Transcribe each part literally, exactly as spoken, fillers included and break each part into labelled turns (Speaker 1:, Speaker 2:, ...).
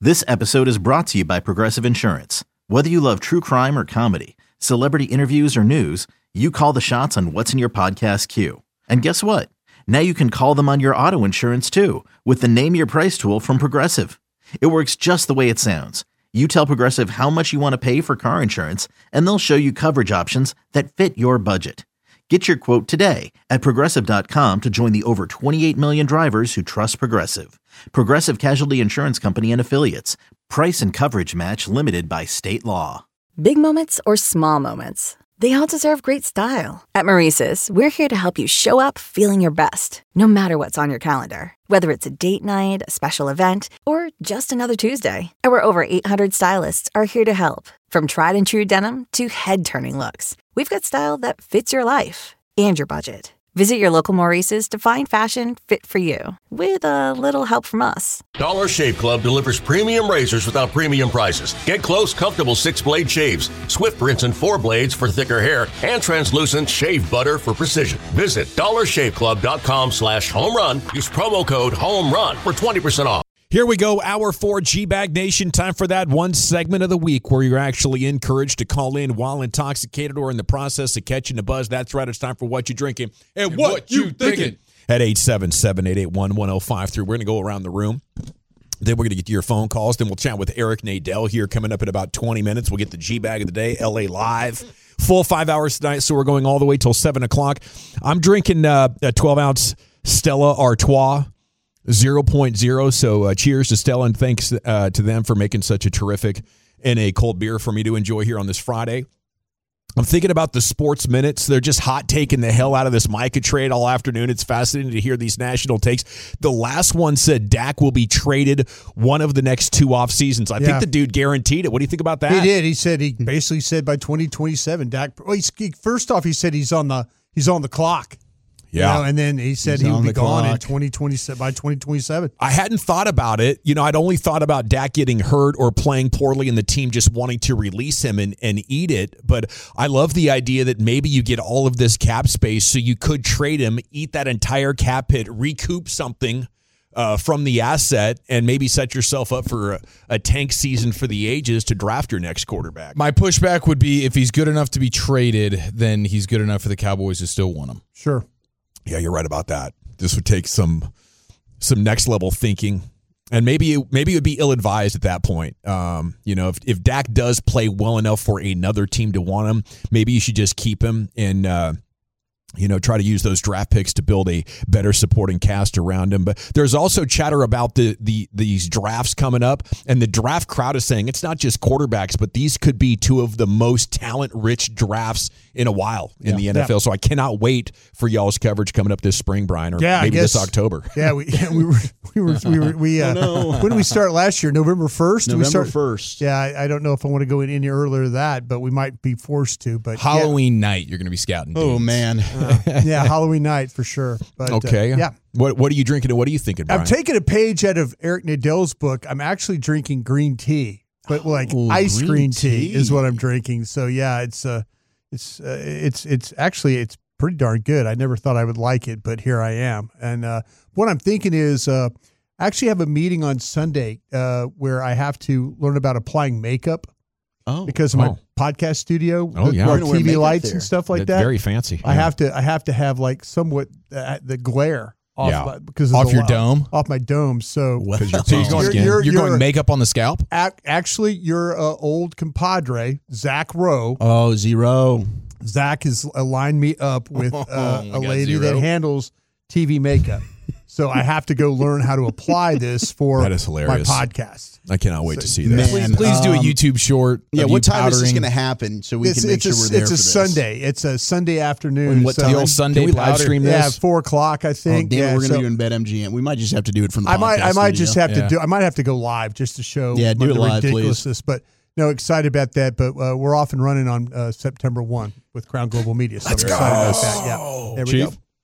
Speaker 1: This episode is brought to you by Progressive Insurance. Whether you love true crime or comedy, celebrity interviews or news, you call the shots on what's in your podcast queue. And guess what? Now you can call them on your auto insurance too with the Name Your Price tool from Progressive. It works just the way it sounds. You tell Progressive how much you want to pay for car insurance, and they'll show you coverage options that fit your budget. Get your quote today at Progressive dot com to join the over twenty-eight million drivers who trust Progressive. Progressive Casualty Insurance Company and Affiliates. Price and coverage match limited by state law.
Speaker 2: Big moments or small moments, they all deserve great style. At Maurice's, we're here to help you show up feeling your best, no matter what's on your calendar. Whether it's a date night, a special event, or just another Tuesday. Our over eight hundred stylists are here to help. From tried and true denim to head-turning looks, we've got style that fits your life and your budget. Visit your local Maurice's to find fashion fit for you, with a little help from us.
Speaker 3: Dollar Shave Club delivers premium razors without premium prices. Get close, comfortable six-blade shaves, swift rinse and four blades for thicker hair, and translucent shave butter for precision. Visit dollar shave club dot com slash home run. Use promo code HOMERUN for twenty percent off.
Speaker 4: Here we go, hour four, G-Bag Nation. Time for that one segment of the week where you're actually encouraged to call in while intoxicated or in the process of catching the buzz. That's right, it's time for What You Drinking and, and What, what You Thinking. thinking. At eight seven seven, eight eight one, one oh five three. We're going to go around the room. Then we're going to get to your phone calls. Then we'll chat with Eric Nadel here coming up in about twenty minutes. We'll get the G-Bag of the day, L A Live. Full five hours tonight, so we're going all the way till seven o'clock. I'm drinking uh, a twelve-ounce Stella Artois. zero point oh, so uh, cheers to Stella, and thanks uh, to them for making such a terrific and a cold beer for me to enjoy here on this Friday. I'm thinking about the sports minutes. They're just hot taking the hell out of this Micah trade all afternoon. It's fascinating to hear these national takes. The last one said Dak will be traded one of the next two off seasons. I yeah. think the dude guaranteed it. What do you think about that?
Speaker 5: He did. He said he basically said by twenty twenty-seven, Dak. Well, he, first off, he said he's on the he's on the clock. Yeah, you know, and then he said He's he would be gone clock. in twenty twenty-seven by twenty twenty-seven.
Speaker 4: I hadn't thought about it. You know, I'd only thought about Dak getting hurt or playing poorly and the team just wanting to release him and, and eat it. But I love the idea that maybe you get all of this cap space so you could trade him, eat that entire cap hit, recoup something uh, from the asset, and maybe set yourself up for a, a tank season for the ages to draft your next quarterback.
Speaker 6: My pushback would be if he's good enough to be traded, then he's good enough for the Cowboys to still want him.
Speaker 5: Sure.
Speaker 4: Yeah, you're right about that. This would take some some next level thinking, and maybe it, maybe it would be ill advised at that point. Um, you know, if if Dak does play well enough for another team to want him, maybe you should just keep him and uh, you know try to use those draft picks to build a better supporting cast around him. But there's also chatter about the the these drafts coming up, and the draft crowd is saying it's not just quarterbacks, but these could be two of the most talent rich drafts in a while in yeah, the N F L. Yeah. So I cannot wait for y'all's coverage coming up this spring, Brian, or
Speaker 5: yeah,
Speaker 4: maybe
Speaker 5: guess,
Speaker 4: this October.
Speaker 5: Yeah, we yeah, we were we were we were we uh, oh, no. When did we start last year? November first.
Speaker 7: November first.
Speaker 5: Yeah, I, I don't know if I want to go in any earlier than that, but we might be forced to. But
Speaker 6: Halloween
Speaker 5: yeah.
Speaker 6: night, you're going to be scouting.
Speaker 7: Oh
Speaker 6: dudes.
Speaker 7: man,
Speaker 5: uh, yeah, Halloween night for sure. But,
Speaker 4: okay,
Speaker 5: uh, yeah.
Speaker 4: What what are you drinking and what are you thinking, Brian?
Speaker 5: I'm taking a page out of Eric Nadel's book. I'm actually drinking green tea, but like Ooh, ice green, green tea. tea is what I'm drinking. So yeah, it's uh It's uh, it's it's actually it's pretty darn good. I never thought I would like it, but here I am. And uh, what I'm thinking is, uh, I actually have a meeting on Sunday uh, where I have to learn about applying makeup. Oh, because of my oh. podcast studio,
Speaker 4: oh
Speaker 5: the,
Speaker 4: yeah,
Speaker 5: our T V lights there. and stuff like
Speaker 4: That's
Speaker 5: that.
Speaker 4: Very fancy.
Speaker 5: I yeah. have to I have to have like somewhat uh, the glare. Off
Speaker 4: yeah.
Speaker 5: my, because
Speaker 6: off
Speaker 5: of
Speaker 6: your
Speaker 5: the,
Speaker 6: dome,
Speaker 5: off my dome. So,
Speaker 6: well, so you're going, you're, you're, you're going makeup on the scalp.
Speaker 5: Ac- actually, your uh, old compadre Zach Rowe.
Speaker 7: Oh, zero.
Speaker 5: Zach has aligned me up with uh, oh, a lady zero. that handles T V makeup. So I have to go learn how to apply this for
Speaker 4: that is hilarious.
Speaker 5: my podcast.
Speaker 4: I cannot wait
Speaker 5: so,
Speaker 4: to see that.
Speaker 6: Man, please, please um, do a YouTube short.
Speaker 7: Yeah, what time
Speaker 6: powdering.
Speaker 7: is this going to happen so we
Speaker 5: it's,
Speaker 7: can make
Speaker 5: it's
Speaker 7: sure
Speaker 5: a,
Speaker 7: we're there
Speaker 5: it's
Speaker 7: for
Speaker 5: a
Speaker 7: this?
Speaker 5: Sunday. It's a Sunday afternoon.
Speaker 7: When, what
Speaker 5: so
Speaker 7: time?
Speaker 6: The old Sunday
Speaker 4: Can we live stream this?
Speaker 5: Yeah, four o'clock, I think.
Speaker 7: Oh, damn,
Speaker 5: yeah,
Speaker 7: we're going to
Speaker 5: so,
Speaker 7: do it in BetMGM. We might just have to do it from the
Speaker 5: I might,
Speaker 7: podcast
Speaker 5: I might
Speaker 7: studio.
Speaker 5: just have
Speaker 6: yeah.
Speaker 5: to do. I might have to go live just to show.
Speaker 7: Yeah, do
Speaker 5: the
Speaker 7: it live,
Speaker 5: ridiculousness. Please. But no, excited about that. But uh, we're off and running on uh, September first with Crown Global Media. So
Speaker 4: Let's
Speaker 5: I'm
Speaker 4: go.
Speaker 5: excited about that. Yeah, there we
Speaker 6: Chief?
Speaker 5: go.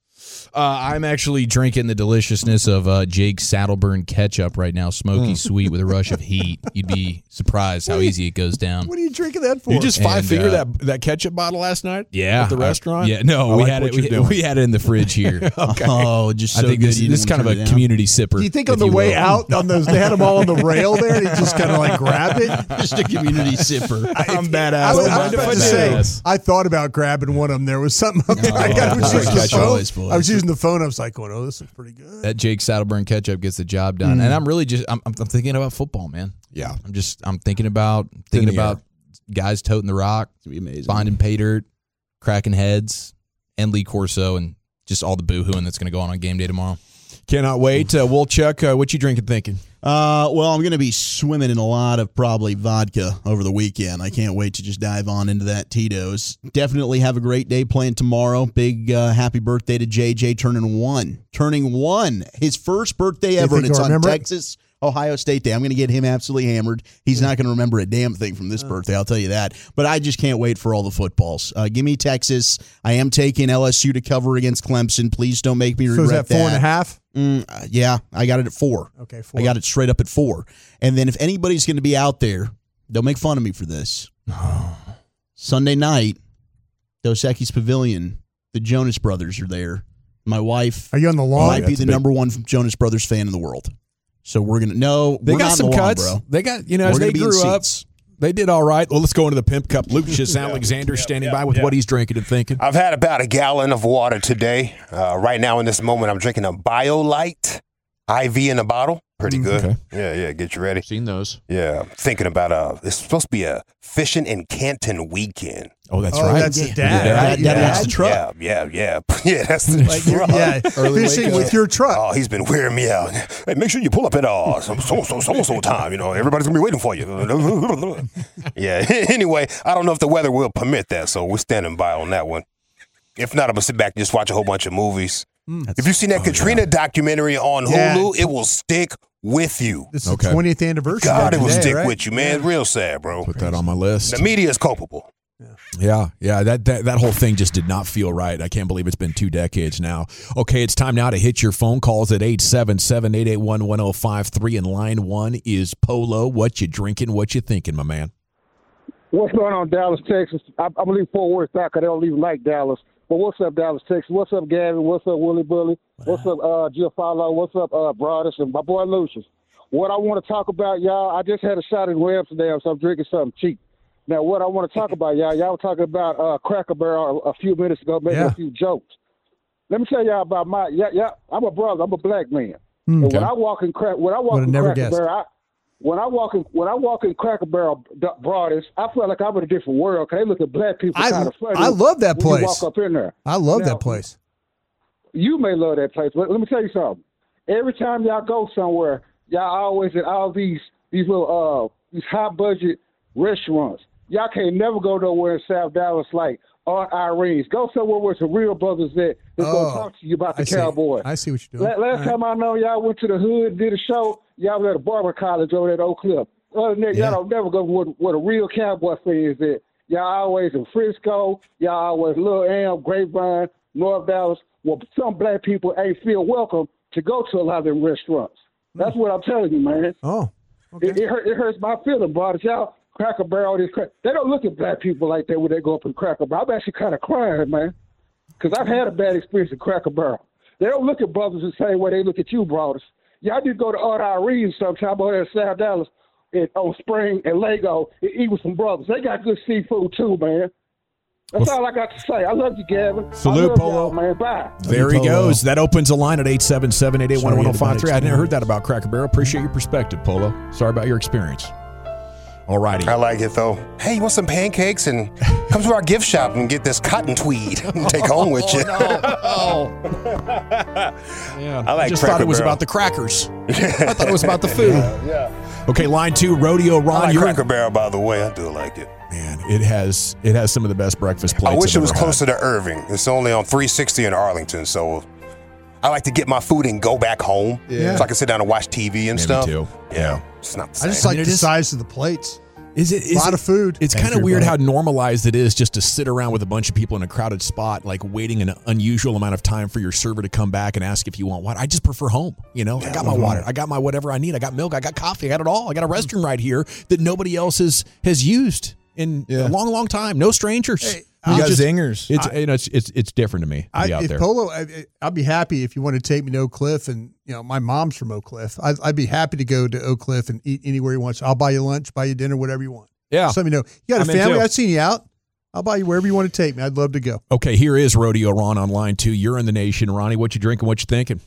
Speaker 6: Uh, I'm actually drinking the deliciousness of uh, Jake's Saddleburn ketchup right now, smoky sweet with a rush of heat. You'd be surprised how easy it goes down.
Speaker 5: What are you drinking that for?
Speaker 4: You just five
Speaker 6: And,
Speaker 4: finger
Speaker 6: uh,
Speaker 4: that that ketchup bottle last night?
Speaker 6: Yeah,
Speaker 4: at the
Speaker 6: I-
Speaker 4: restaurant.
Speaker 6: yeah, no,
Speaker 4: I
Speaker 6: we
Speaker 4: like
Speaker 6: had
Speaker 4: what
Speaker 6: it.
Speaker 4: you're
Speaker 6: We,
Speaker 4: doing.
Speaker 6: we had it in the fridge here.
Speaker 4: Okay.
Speaker 7: Oh, just so
Speaker 6: I think
Speaker 7: good.
Speaker 6: this,
Speaker 7: you
Speaker 6: this is
Speaker 7: didn't
Speaker 6: kind of
Speaker 7: want
Speaker 6: a
Speaker 7: to turn it
Speaker 6: community sipper.
Speaker 5: Do you think on
Speaker 6: if
Speaker 5: the
Speaker 6: you
Speaker 5: way
Speaker 6: will.
Speaker 5: out on those, they had them all on the rail there, and you just kind of like grab it?
Speaker 7: down. Just a community sipper.
Speaker 4: I'm badass.
Speaker 5: I was, I
Speaker 4: Mind
Speaker 5: was
Speaker 4: if
Speaker 5: about
Speaker 4: I
Speaker 5: to
Speaker 4: do?
Speaker 5: say,
Speaker 6: Yes.
Speaker 5: I thought about grabbing one of them. There was something up there. I, got, I, was
Speaker 6: Oh,
Speaker 5: using the
Speaker 6: ketchup.
Speaker 5: phone.
Speaker 7: Boys, boys.
Speaker 5: I was using the phone. I was like, going, oh, this is pretty good.
Speaker 6: That Jake Saddleburn ketchup gets the job done,
Speaker 5: Mm.
Speaker 6: and I'm really just I'm, I'm thinking about football, man.
Speaker 4: Yeah.
Speaker 6: I'm just I'm thinking about thinking
Speaker 4: the
Speaker 6: about guys toting the rock,
Speaker 7: It's gonna be amazing.
Speaker 6: finding pay dirt, cracking heads, and Lee Corso, and just all the boohooing that's going to go on on game day tomorrow.
Speaker 4: Cannot wait. Uh, Wolchuk, uh, what you drinking thinking?
Speaker 7: Uh, well, I'm going to be swimming in a lot of probably vodka over the weekend. I can't wait to just dive on into that Tito's. Definitely have a great day playing tomorrow. Big uh, happy birthday to J J, turning one. Turning one. His first birthday ever,
Speaker 5: think
Speaker 7: and it's
Speaker 5: he'll
Speaker 7: on
Speaker 5: remember it?
Speaker 7: Texas Ohio State Day. I'm going to get him absolutely hammered. He's not going to remember a damn thing from this birthday, I'll tell you that. But I just can't wait for all the footballs. Uh, give me Texas. I am taking L S U to cover against Clemson. Please don't make me
Speaker 5: So
Speaker 7: regret
Speaker 5: is that four and a half?
Speaker 7: Mm, uh, yeah, I got it at four.
Speaker 5: Okay, four.
Speaker 7: I got it straight up at four. And then if anybody's going to be out there, don't make fun of me for this. Sunday night, Dos Equis Pavilion, the Jonas Brothers are there. My wife
Speaker 5: Are you on the lawn?
Speaker 7: might be
Speaker 4: that's
Speaker 7: the
Speaker 4: a big-
Speaker 7: number one Jonas Brothers fan in the world. So we're going to, no,
Speaker 4: They
Speaker 7: we're
Speaker 4: got
Speaker 7: not
Speaker 4: some
Speaker 7: in the lawn,
Speaker 4: cuts.
Speaker 7: bro.
Speaker 4: They got, you know,
Speaker 7: We're
Speaker 4: as
Speaker 7: gonna
Speaker 4: they
Speaker 7: be in
Speaker 4: grew up,
Speaker 7: seats.
Speaker 4: they did all right. Well, let's go into the Pimp Cup. Lucius Alexander standing by with what he's drinking and thinking.
Speaker 8: I've had about a gallon of water today. Uh, right now, in this moment, I'm drinking a BioLite I V in a bottle. Pretty good.
Speaker 4: Okay.
Speaker 8: Yeah, yeah. Get you ready.
Speaker 6: Seen those?
Speaker 8: Yeah. Thinking about uh, it's supposed to be a fishing in Canton weekend.
Speaker 4: Oh, that's
Speaker 5: oh,
Speaker 4: right.
Speaker 5: that's the dad.
Speaker 7: Dad,
Speaker 5: right?
Speaker 7: dad
Speaker 5: Yeah.
Speaker 7: wants the truck.
Speaker 8: Yeah, yeah, yeah, yeah. That's the
Speaker 5: Like you're,
Speaker 8: truck.
Speaker 5: yeah,
Speaker 4: Early
Speaker 5: fishing
Speaker 4: wake
Speaker 5: with
Speaker 4: up.
Speaker 5: your truck.
Speaker 8: Oh, he's been wearing me out. Hey, make sure you pull up at uh, so so so so so time. You know, everybody's gonna be waiting for you. Yeah. Anyway, I don't know if the weather will permit that, so we're standing by on that one. If not, I'm gonna sit back and just watch a whole bunch of movies. If you've seen that Katrina documentary on
Speaker 5: Yeah.
Speaker 8: Hulu, it will stick with you.
Speaker 5: This is
Speaker 4: Okay.
Speaker 5: the twentieth anniversary.
Speaker 8: God,
Speaker 5: of
Speaker 8: it will
Speaker 5: today,
Speaker 8: stick
Speaker 5: right?
Speaker 8: with you, man. It's real sad, bro.
Speaker 4: Put that on my list.
Speaker 8: The media is culpable.
Speaker 4: Yeah, yeah, that, that that whole thing just did not feel right. I can't believe it's been two decades now. Okay, it's time now to hit your phone calls at eight seven seven, eight eight one, one oh five three, and line one is Polo. What you drinking, what you thinking, my man?
Speaker 9: What's going on, Dallas, Texas? I, I'm going to leave Fort Worth out because they don't even like Dallas. But what's up, Dallas, Texas? What's up, Gavin? What's up, Willie Bully? What's up, uh, Giafalo? What's up, uh, Broadus? And my boy, Lucius. What I want to talk about, y'all, I just had a shot in Amsterdam, so I'm drinking something cheap. Now, what I want to talk about, y'all, y'all were talking about uh, Cracker Barrel a, a few minutes ago, making
Speaker 5: Yeah.
Speaker 9: a few jokes. Let me tell y'all about my, yeah, yeah, I'm a brother. I'm a black man.
Speaker 5: Hmm.
Speaker 9: And when I walk in crack, when I walk
Speaker 5: Would've
Speaker 9: in
Speaker 5: never
Speaker 9: Cracker
Speaker 5: guessed.
Speaker 9: Barrel, I, when I walk in, when I walk in Cracker Barrel Broadus, I feel like I'm in a different world because they look at black people
Speaker 5: I-
Speaker 9: kind of funny.
Speaker 5: I love that
Speaker 9: when you
Speaker 5: place.
Speaker 9: walk up in there.
Speaker 5: I love
Speaker 9: Now,
Speaker 5: that place.
Speaker 9: You may love that place, but let me tell you something. Every time y'all go somewhere, y'all always at all these these little uh these high budget restaurants. Y'all can't never go nowhere in South Dallas like Art Irene's. Go somewhere where some real brothers that that's
Speaker 5: Oh,
Speaker 9: gonna talk to you about the
Speaker 5: I see.
Speaker 9: Cowboy.
Speaker 5: I see what you're doing.
Speaker 9: La- Last
Speaker 5: All right.
Speaker 9: time I know y'all went to the hood, did a show. Y'all was at a barber college over at Oak Cliff. Other than that,
Speaker 5: Yeah.
Speaker 9: y'all don't never go where, where the real Cowboy fan is at. Y'all always in Frisco. Y'all always Little Elm, Grapevine, North Dallas. Well, some black people ain't feel welcome to go to a lot of them restaurants. That's what I'm telling you, man.
Speaker 5: Oh, okay.
Speaker 9: It, it, hurt, it hurts my feeling, brothers. Y'all Cracker Barrel, this crack. They don't look at black people like that when they go up in Cracker Barrel. I'm actually kind of crying, man, because I've had a bad experience at Cracker Barrel. They don't look at brothers the same way they look at you, brothers. Y'all need to go to Art Irene's sometime over there in South Dallas and, on Spring and Lego and eat with some brothers. They got good seafood, too, man. That's all I got to say. I love you, Gavin.
Speaker 4: Salute,
Speaker 9: I love
Speaker 4: Polo.
Speaker 9: y'all, man. Bye.
Speaker 4: There he
Speaker 7: Polo.
Speaker 4: goes. That opens a line at eight seven seven, eight eight one,
Speaker 7: Sorry
Speaker 4: one oh
Speaker 7: you had a
Speaker 4: five
Speaker 7: bad
Speaker 4: three. I never heard
Speaker 7: experience.
Speaker 4: that about Cracker Barrel. Appreciate your perspective, Polo. Sorry about your experience. All righty.
Speaker 8: I like it though. Hey, you want some pancakes? And come to our gift shop and get this cotton tweed and take home with you.
Speaker 4: Yeah,
Speaker 8: I like
Speaker 4: just
Speaker 8: Cracker
Speaker 4: thought it was
Speaker 8: Barrel.
Speaker 4: about the crackers. I thought it was about the food.
Speaker 8: Yeah.
Speaker 4: Okay, line two, Rodeo
Speaker 8: I
Speaker 4: Ron.
Speaker 8: like
Speaker 4: You're
Speaker 8: Cracker Barrel, by the way. I do like it.
Speaker 4: man. It has it has some of the best breakfast plates.
Speaker 8: I wish
Speaker 4: I've
Speaker 8: it was
Speaker 4: ever had.
Speaker 8: closer to Irving. It's only on three sixty in Arlington, so I like to get my food and go back home,
Speaker 5: Yeah.
Speaker 8: so I can sit down and watch T V and
Speaker 4: Maybe
Speaker 8: stuff.
Speaker 4: too.
Speaker 8: Yeah, it's not the
Speaker 5: I
Speaker 8: same.
Speaker 5: just like
Speaker 4: it
Speaker 5: the
Speaker 4: is-
Speaker 5: size of the plates.
Speaker 4: Is it is
Speaker 5: a lot
Speaker 4: it,
Speaker 5: of food?
Speaker 4: It's kind of weird how normalized it is just to sit around with a bunch of people in a crowded spot, like waiting an unusual amount of time for your server to come back and ask if you want water. I just prefer home. You know, I got my water, I got my whatever I need, I got milk, I got coffee, I got it all. I got a restroom right here that nobody else has has used in yeah. a long, long time. No strangers.
Speaker 5: Hey,
Speaker 6: you got
Speaker 5: just,
Speaker 6: zingers.
Speaker 4: It's
Speaker 5: I,
Speaker 4: you know it's it's it's different to me to
Speaker 5: I,
Speaker 4: be out
Speaker 5: if
Speaker 4: there.
Speaker 5: Polo, I, I'd be happy if you want to take me to Oak Cliff, and you know my mom's from Oak Cliff. I'd, I'd be happy to go to Oak Cliff and eat anywhere you want. I'll buy you lunch, buy you dinner, whatever you want.
Speaker 4: Yeah.
Speaker 5: Just let me know. You got a
Speaker 4: I'm
Speaker 5: family?
Speaker 4: in
Speaker 5: I've seen you out. I'll buy you wherever you want to take me. I'd love to go.
Speaker 4: Okay, here is Rodeo Ron on line two. You're in the nation, Ronnie. What you drinking? What you thinking?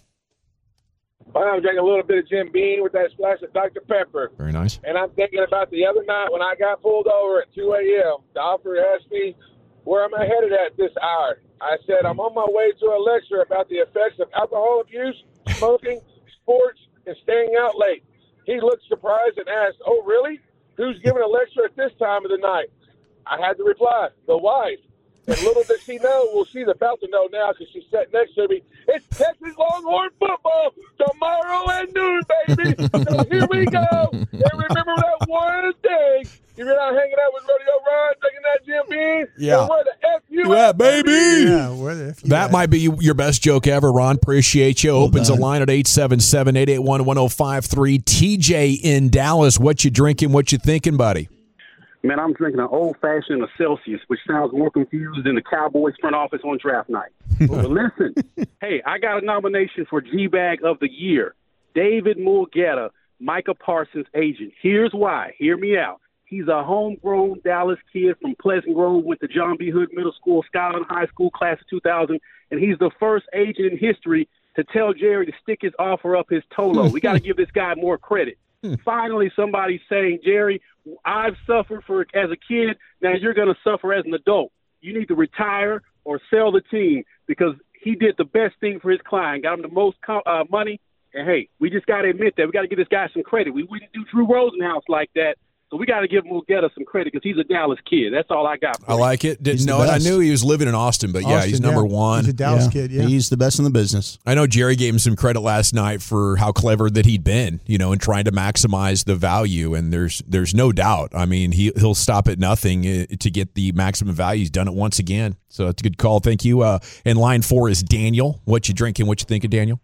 Speaker 10: Well, I'm drinking a little bit of Jim Beam with that splash of Doctor Pepper.
Speaker 4: Very nice.
Speaker 10: And I'm thinking about the other night when I got pulled over at two a.m. The officer asked me, where am I headed at this hour? I said, I'm on my way to a lecture about the effects of alcohol abuse, smoking, sports, and staying out late. He looked surprised and asked, oh, really? Who's giving a lecture at this time of the night? I had to reply, the wife. And little did she know, well, she's about to know now because she sat next to me. It's Texas Longhorn football tomorrow at noon, baby. So here we go. And remember that one thing. You're not hanging out with Rodeo Ron, drinking that Jim Beam.
Speaker 4: Yeah.
Speaker 10: And where the F you
Speaker 4: yeah,
Speaker 10: at,
Speaker 4: baby.
Speaker 5: Yeah, where the F you
Speaker 4: That
Speaker 5: at?
Speaker 4: might be your best joke ever, Ron. Appreciate you.
Speaker 7: Well
Speaker 4: Opens
Speaker 7: done.
Speaker 4: a line at eight seven seven, eight eight one, one oh five three. T J in Dallas. What you drinking? What you thinking, buddy?
Speaker 11: Man, I'm drinking an old-fashioned of Celsius, which sounds more confused than the Cowboys front office on draft night. But listen, hey, I got a nomination for G-Bag of the Year. David Mulgeta, Micah Parsons' agent. Here's why. Hear me out. He's a homegrown Dallas kid from Pleasant Grove, went to John B. Hood Middle School, Skyline High School, class of two thousand, and he's the first agent in history to tell Jerry to stick his offer up his Tolo. We got to give this guy more credit. Finally, somebody's saying, Jerry, I've suffered for as a kid. Now you're going to suffer as an adult. You need to retire or sell the team because he did the best thing for his client, got him the most uh, money. And, hey, we just got to admit that. We got to give this guy some credit. We wouldn't do Drew Rosenhaus like that. So we got to give Mulgeta some credit because he's a Dallas kid. That's all I got for
Speaker 4: I like it. Didn't
Speaker 7: He's the
Speaker 4: know it. I
Speaker 7: best.
Speaker 4: knew he was living in Austin, but yeah,
Speaker 5: Austin,
Speaker 4: he's number
Speaker 5: yeah.
Speaker 4: one.
Speaker 5: He's a Dallas
Speaker 7: Yeah.
Speaker 5: kid, yeah.
Speaker 7: He's the best in the business.
Speaker 4: I know Jerry gave him some credit last night for how clever that he'd been, you know, in trying to maximize the value. And there's there's no doubt. I mean, he he'll stop at nothing uh, to get the maximum value. He's done it once again. So it's a good call. Thank you. Uh, in line four is Daniel. What you drinking? What you thinking, Daniel?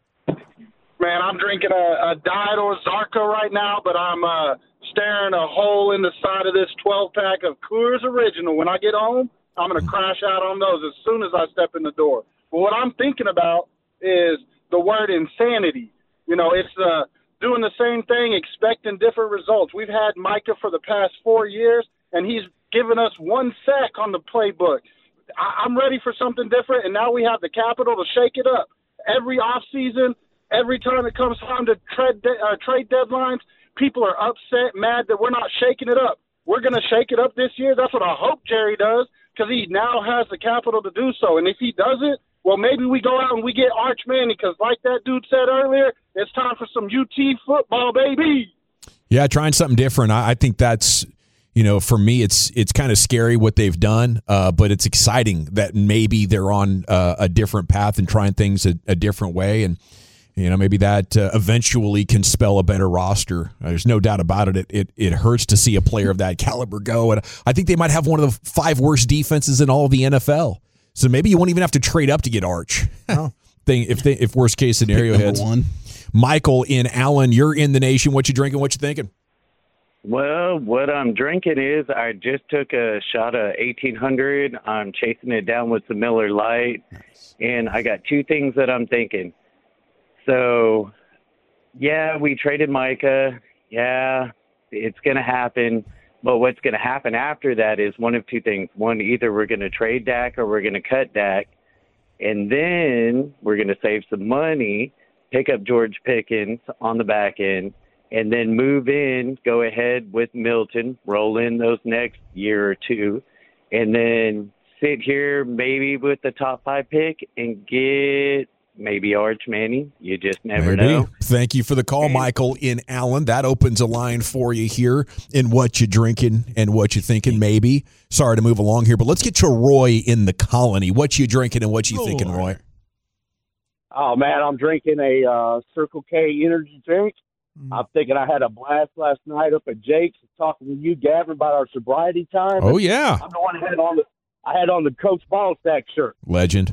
Speaker 11: Man, I'm drinking a, a Diet Ozarka right now, but I'm uh, staring a hole in the side of this twelve-pack of Coors Original. When I get home, I'm going to crash out on those as soon as I step in the door. But what I'm thinking about is the word insanity. You know, it's uh, doing the same thing, expecting different results. We've had Micah for the past four years, and he's given us one sack on the playbook. I- I'm ready for something different, and now we have the capital to shake it up. Every offseason, every time it comes time to trade de- uh, trade deadlines, people are upset, mad that we're not shaking it up. We're going to shake it up this year. That's what I hope Jerry does because he now has the capital to do so. And if he does it, well, maybe we go out and we get Arch Manning because like that dude said earlier, it's time for some U T football, baby.
Speaker 4: Yeah, trying something different. I, I think that's, you know, for me, it's it's kind of scary what they've done, uh, but it's exciting that maybe they're on uh, a different path and trying things a, a different way. And, you know, maybe that uh, eventually can spell a better roster. Uh, there's no doubt about it. It, it. it hurts to see a player of that caliber go. And I think they might have one of the five worst defenses in all of the N F L. So maybe you won't even have to trade up to get Arch.
Speaker 5: Oh.
Speaker 4: Thing if they, if worst case scenario
Speaker 7: Pick number
Speaker 4: hits.
Speaker 7: one.
Speaker 4: Michael in Allen, you're in the nation. What you drinking? What you thinking?
Speaker 12: Well, what I'm drinking is I just took a shot of eighteen hundred. I'm chasing it down with some Miller Lite.
Speaker 7: Nice.
Speaker 12: And I got two things that I'm thinking. So, yeah, we traded Micah. Yeah, it's going to happen. But what's going to happen after that is one of two things. One, either we're going to trade Dak or we're going to cut Dak. And then we're going to save some money, pick up George Pickens on the back end, and then move in, go ahead with Milton, roll in those next year or two, and then sit here maybe with the top five pick and get maybe Arch Manning. You just never
Speaker 4: Maybe.
Speaker 12: know.
Speaker 4: Thank you for the call, Michael in Allen. That opens a line for you here in what you drinking and what you thinking. Maybe. Sorry to move along here, but let's get to Roy in the Colony. What you drinking and what you thinking, Roy?
Speaker 13: Oh, man, I'm drinking a uh, Circle K energy drink. I'm thinking I had a blast last night up at Jake's talking to you, Gavin, about our sobriety time.
Speaker 4: Oh, yeah.
Speaker 13: I'm the one who had on the I had on the Coach Ballstack shirt.
Speaker 4: Legend.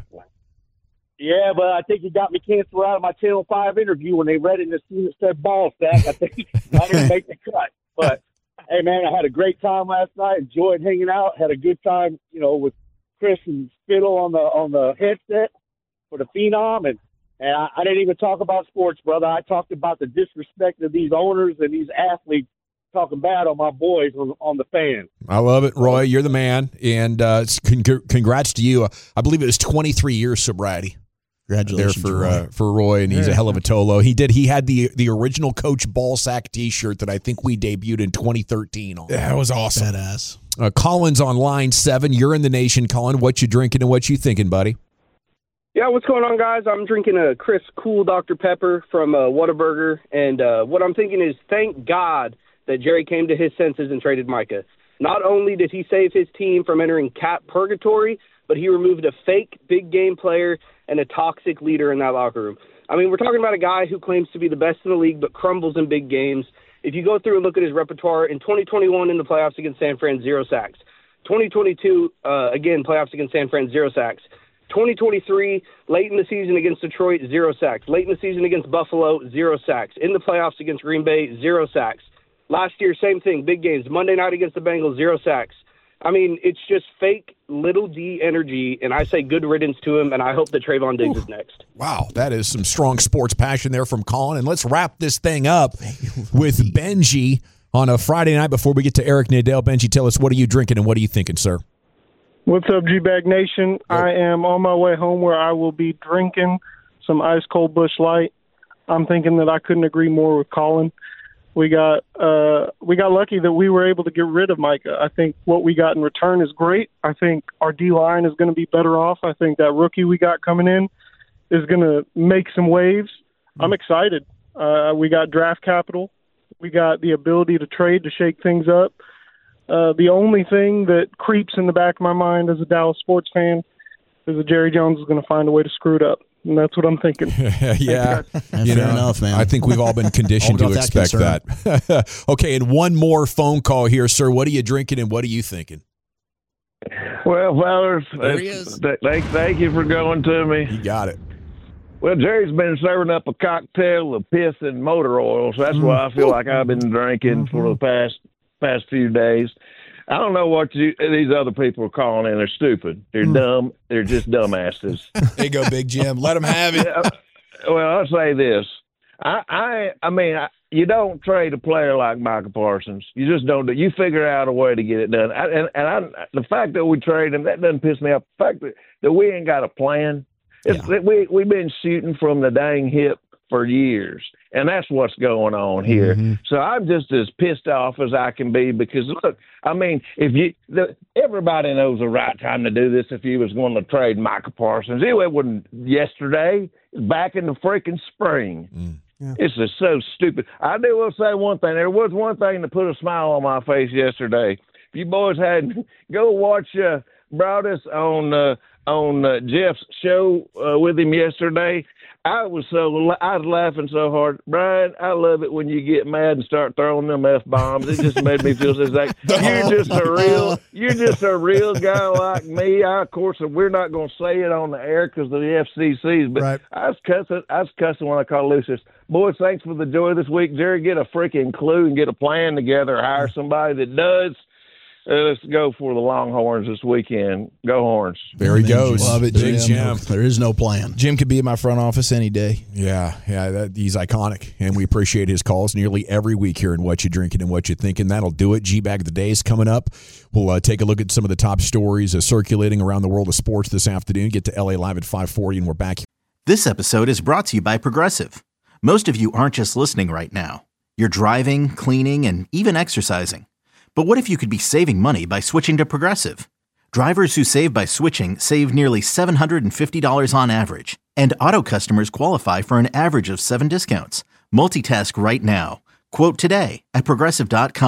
Speaker 13: Yeah, but I think he got me canceled out of my Channel five interview when they read it in the scene that said Ballstack. I think I didn't make the cut. But, hey, man, I had a great time last night. Enjoyed hanging out. Had a good time, you know, with Chris and Spittle on the on the headset for the Phenom. And, and I, I didn't even talk about sports, brother. I talked about the disrespect of these owners and these athletes talking bad on my boys on, on the fan.
Speaker 4: I love it, Roy. You're the man, and uh, con- congrats to you. I believe it was twenty-three years sobriety.
Speaker 7: Congratulations
Speaker 4: there for
Speaker 7: Roy.
Speaker 4: Uh, for Roy, and he's
Speaker 5: yeah.
Speaker 4: a hell of a Tolo. He did. He had the the original Coach Ballsack T-shirt that I think we debuted in twenty thirteen. On.
Speaker 6: Yeah, that was awesome.
Speaker 7: Badass.
Speaker 4: Uh, Colin's on line seven. You're in the nation, Colin. What you drinking and what you thinking, buddy?
Speaker 14: Yeah, what's going on, guys? I'm drinking a Chris Cool Doctor Pepper from uh, Whataburger, and uh, what I'm thinking is thank God that Jerry came to his senses and traded Micah. Not only did he save his team from entering cap purgatory, but he removed a fake big game player and a toxic leader in that locker room. I mean, we're talking about a guy who claims to be the best in the league but crumbles in big games. If you go through and look at his repertoire, in twenty twenty-one in the playoffs against San Fran, zero sacks. twenty twenty-two, uh, again, playoffs against San Fran, zero sacks. twenty twenty-three, late in the season against Detroit, zero sacks. Late in the season against Buffalo, zero sacks. In the playoffs against Green Bay, zero sacks. Last year, same thing, big games. Monday night against the Bengals, zero sacks. I mean, it's just fake little D energy, and I say good riddance to him, and I hope that Trayvon Diggs Ooh. is next.
Speaker 4: Wow, that is some strong sports passion there from Colin. And let's wrap this thing up with Benji on a Friday night before we get to Eric Nadel. Benji, tell us, what are you drinking and what are you thinking, sir?
Speaker 15: What's up, G-Bag Nation? Yep. I am on my way home where I will be drinking some ice-cold Busch Light. I'm thinking that I couldn't agree more with Colin. We got uh, we got lucky that we were able to get rid of Micah. I think what we got in return is great. I think our D-line is going to be better off. I think that rookie we got coming in is going to make some waves. Mm-hmm. I'm excited. Uh, we got draft capital. We got the ability to trade to shake things up. Uh, the only thing that creeps in the back of my mind as a Dallas sports fan is that Jerry Jones is going to find a way to screw it up. And that's what I'm thinking.
Speaker 4: yeah.
Speaker 7: yeah
Speaker 4: you
Speaker 7: fair
Speaker 4: know,
Speaker 7: enough, man.
Speaker 4: I think we've all been conditioned
Speaker 7: all
Speaker 4: to expect that. that. Okay, and one more phone call here, sir. What are you drinking and what are you thinking?
Speaker 16: Well, fellas,
Speaker 4: there he is.
Speaker 16: Th- thank, thank you for going to me.
Speaker 4: You got it.
Speaker 16: Well, Jerry's been serving up a cocktail of piss and motor oil, so that's mm. why I feel like I've been drinking mm-hmm. for the past past few days. I don't know what you, these other people are calling in. They're stupid. They're mm. dumb. They're just dumbasses.
Speaker 6: There you go, Big Jim. Let them have it.
Speaker 16: Well, I'll say this. I, I, I mean, I, you don't trade a player like Micah Parsons. You just don't do. You figure out a way to get it done. I, and and I, the fact that we trade him, that doesn't piss me off. The fact that, that we ain't got a plan. It's, yeah. we we've been shooting from the dang hip for years, and that's what's going on here. Mm-hmm. So I'm just as pissed off as I can be because look, I mean, if you the, everybody knows the right time to do this. If you was going to trade Micah Parsons, it wasn't yesterday. It's back in the freaking spring. Mm. Yeah. It's just so stupid. I do will say one thing. There was one thing that put a smile on my face yesterday. If you boys had go watch uh, Broadus on. Uh, on uh, Jeff's show uh, with him yesterday, I was so I was laughing so hard. Brian, I love it when you get mad and start throwing them F bombs. It just made me feel like you're just a real you're just a real guy like me. I, of course, we're not going to say it on the air because of the F C Cs, but right. I was cussing. I was cussing when I called Lucius. Boys, thanks for the joy this week, Jerry. Get a freaking clue and get a plan together. Hire somebody that does. Uh, let's go for the Longhorns this weekend. Go Horns.
Speaker 4: There he goes.
Speaker 6: Love it, Jim. Jim.
Speaker 7: There is no plan.
Speaker 6: Jim could be in my front office any day.
Speaker 4: Yeah, yeah, that, he's iconic, and we appreciate his calls nearly every week here in What You Drinking and What You Thinking. That'll do it. G-Bag of the Day is coming up. We'll uh, take a look at some of the top stories uh, circulating around the world of sports this afternoon. Get to L A Live at five forty, and we're back.
Speaker 1: This episode is brought to you by Progressive. Most of you aren't just listening right now. You're driving, cleaning, and even exercising. But what if you could be saving money by switching to Progressive? Drivers who save by switching save nearly seven hundred fifty dollars on average. And auto customers qualify for an average of seven discounts. Multitask right now. Quote today at Progressive dot com.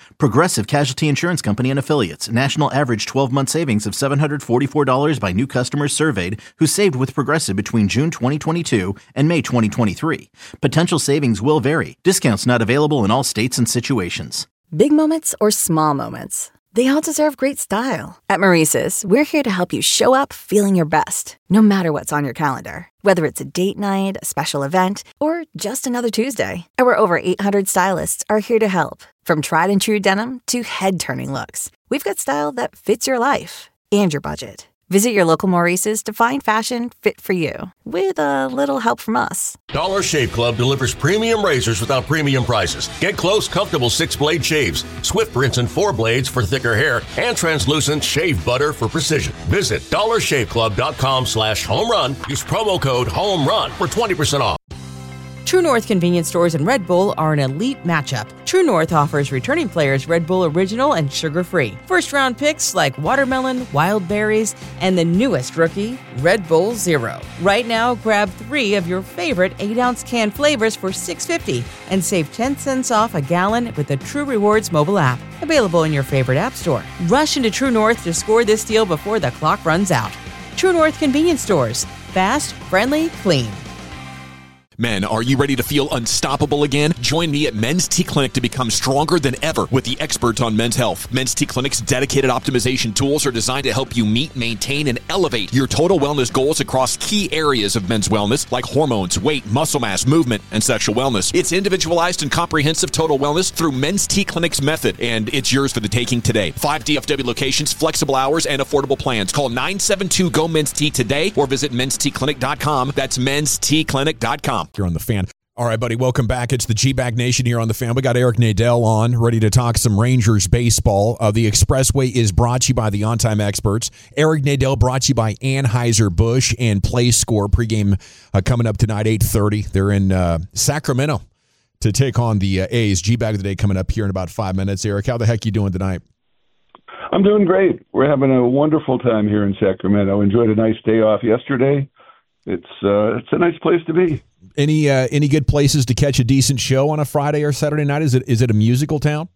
Speaker 1: Progressive Casualty Insurance Company and Affiliates. National average twelve-month savings of seven hundred forty-four dollars by new customers surveyed who saved with Progressive between June twenty twenty-two and May twenty twenty-three. Potential savings will vary. Discounts not available in all states and situations.
Speaker 2: Big moments or small moments, they all deserve great style. At Maurice's, we're here to help you show up feeling your best, no matter what's on your calendar. Whether it's a date night, a special event, or just another Tuesday, our over eight hundred stylists are here to help. From tried and true denim to head-turning looks, we've got style that fits your life and your budget. Visit your local Maurice's to find fashion fit for you, with a little help from us.
Speaker 3: Dollar Shave Club delivers premium razors without premium prices. Get close, comfortable six-blade shaves, Swift rinse and four blades for thicker hair, and translucent shave butter for precision. Visit dollar shave club dot com slash home run. Use promo code HOMERUN for twenty percent off.
Speaker 17: True North convenience stores and Red Bull are an elite matchup. True North offers returning players Red Bull Original and sugar-free. First-round picks like watermelon, wild berries, and the newest rookie, Red Bull Zero. Right now, grab three of your favorite eight-ounce can flavors for six dollars and fifty cents and save ten cents off a gallon with the True Rewards mobile app. Available in your favorite app store. Rush into True North to score this deal before the clock runs out. True North convenience stores. Fast, friendly, clean.
Speaker 4: Men, are you ready to feel unstoppable again? Join me at Men's T Clinic to become stronger than ever with the experts on men's health. Men's T Clinic's dedicated optimization tools are designed to help you meet, maintain, and elevate your total wellness goals across key areas of men's wellness like hormones, weight, muscle mass, movement, and sexual wellness. It's individualized and comprehensive total wellness through Men's T Clinic's method, and it's yours for the taking today. Five D F W locations, flexible hours, and affordable plans. Call nine seven two, G O, Men's T today or visit mens t clinic dot com. That's mens t clinic dot com. You're on the Fan. All right, buddy, welcome back. It's the G-Bag Nation here on the Fan. We got Eric Nadel on, ready to talk some Rangers baseball. Uh, the Expressway is brought to you by the On-Time Experts. Eric Nadel brought to you by Anheuser-Busch and Play Score. Pregame uh, coming up tonight, eight thirty. They're in uh, Sacramento to take on the uh, A's. G-Bag of the Day coming up here in about five minutes. Eric, how the heck you doing tonight?
Speaker 18: I'm doing great. We're having a wonderful time here in Sacramento. Enjoyed a nice day off yesterday. It's uh, it's a nice place to be.
Speaker 4: Any uh, any good places to catch a decent show on a Friday or Saturday night? Is it is it a musical town?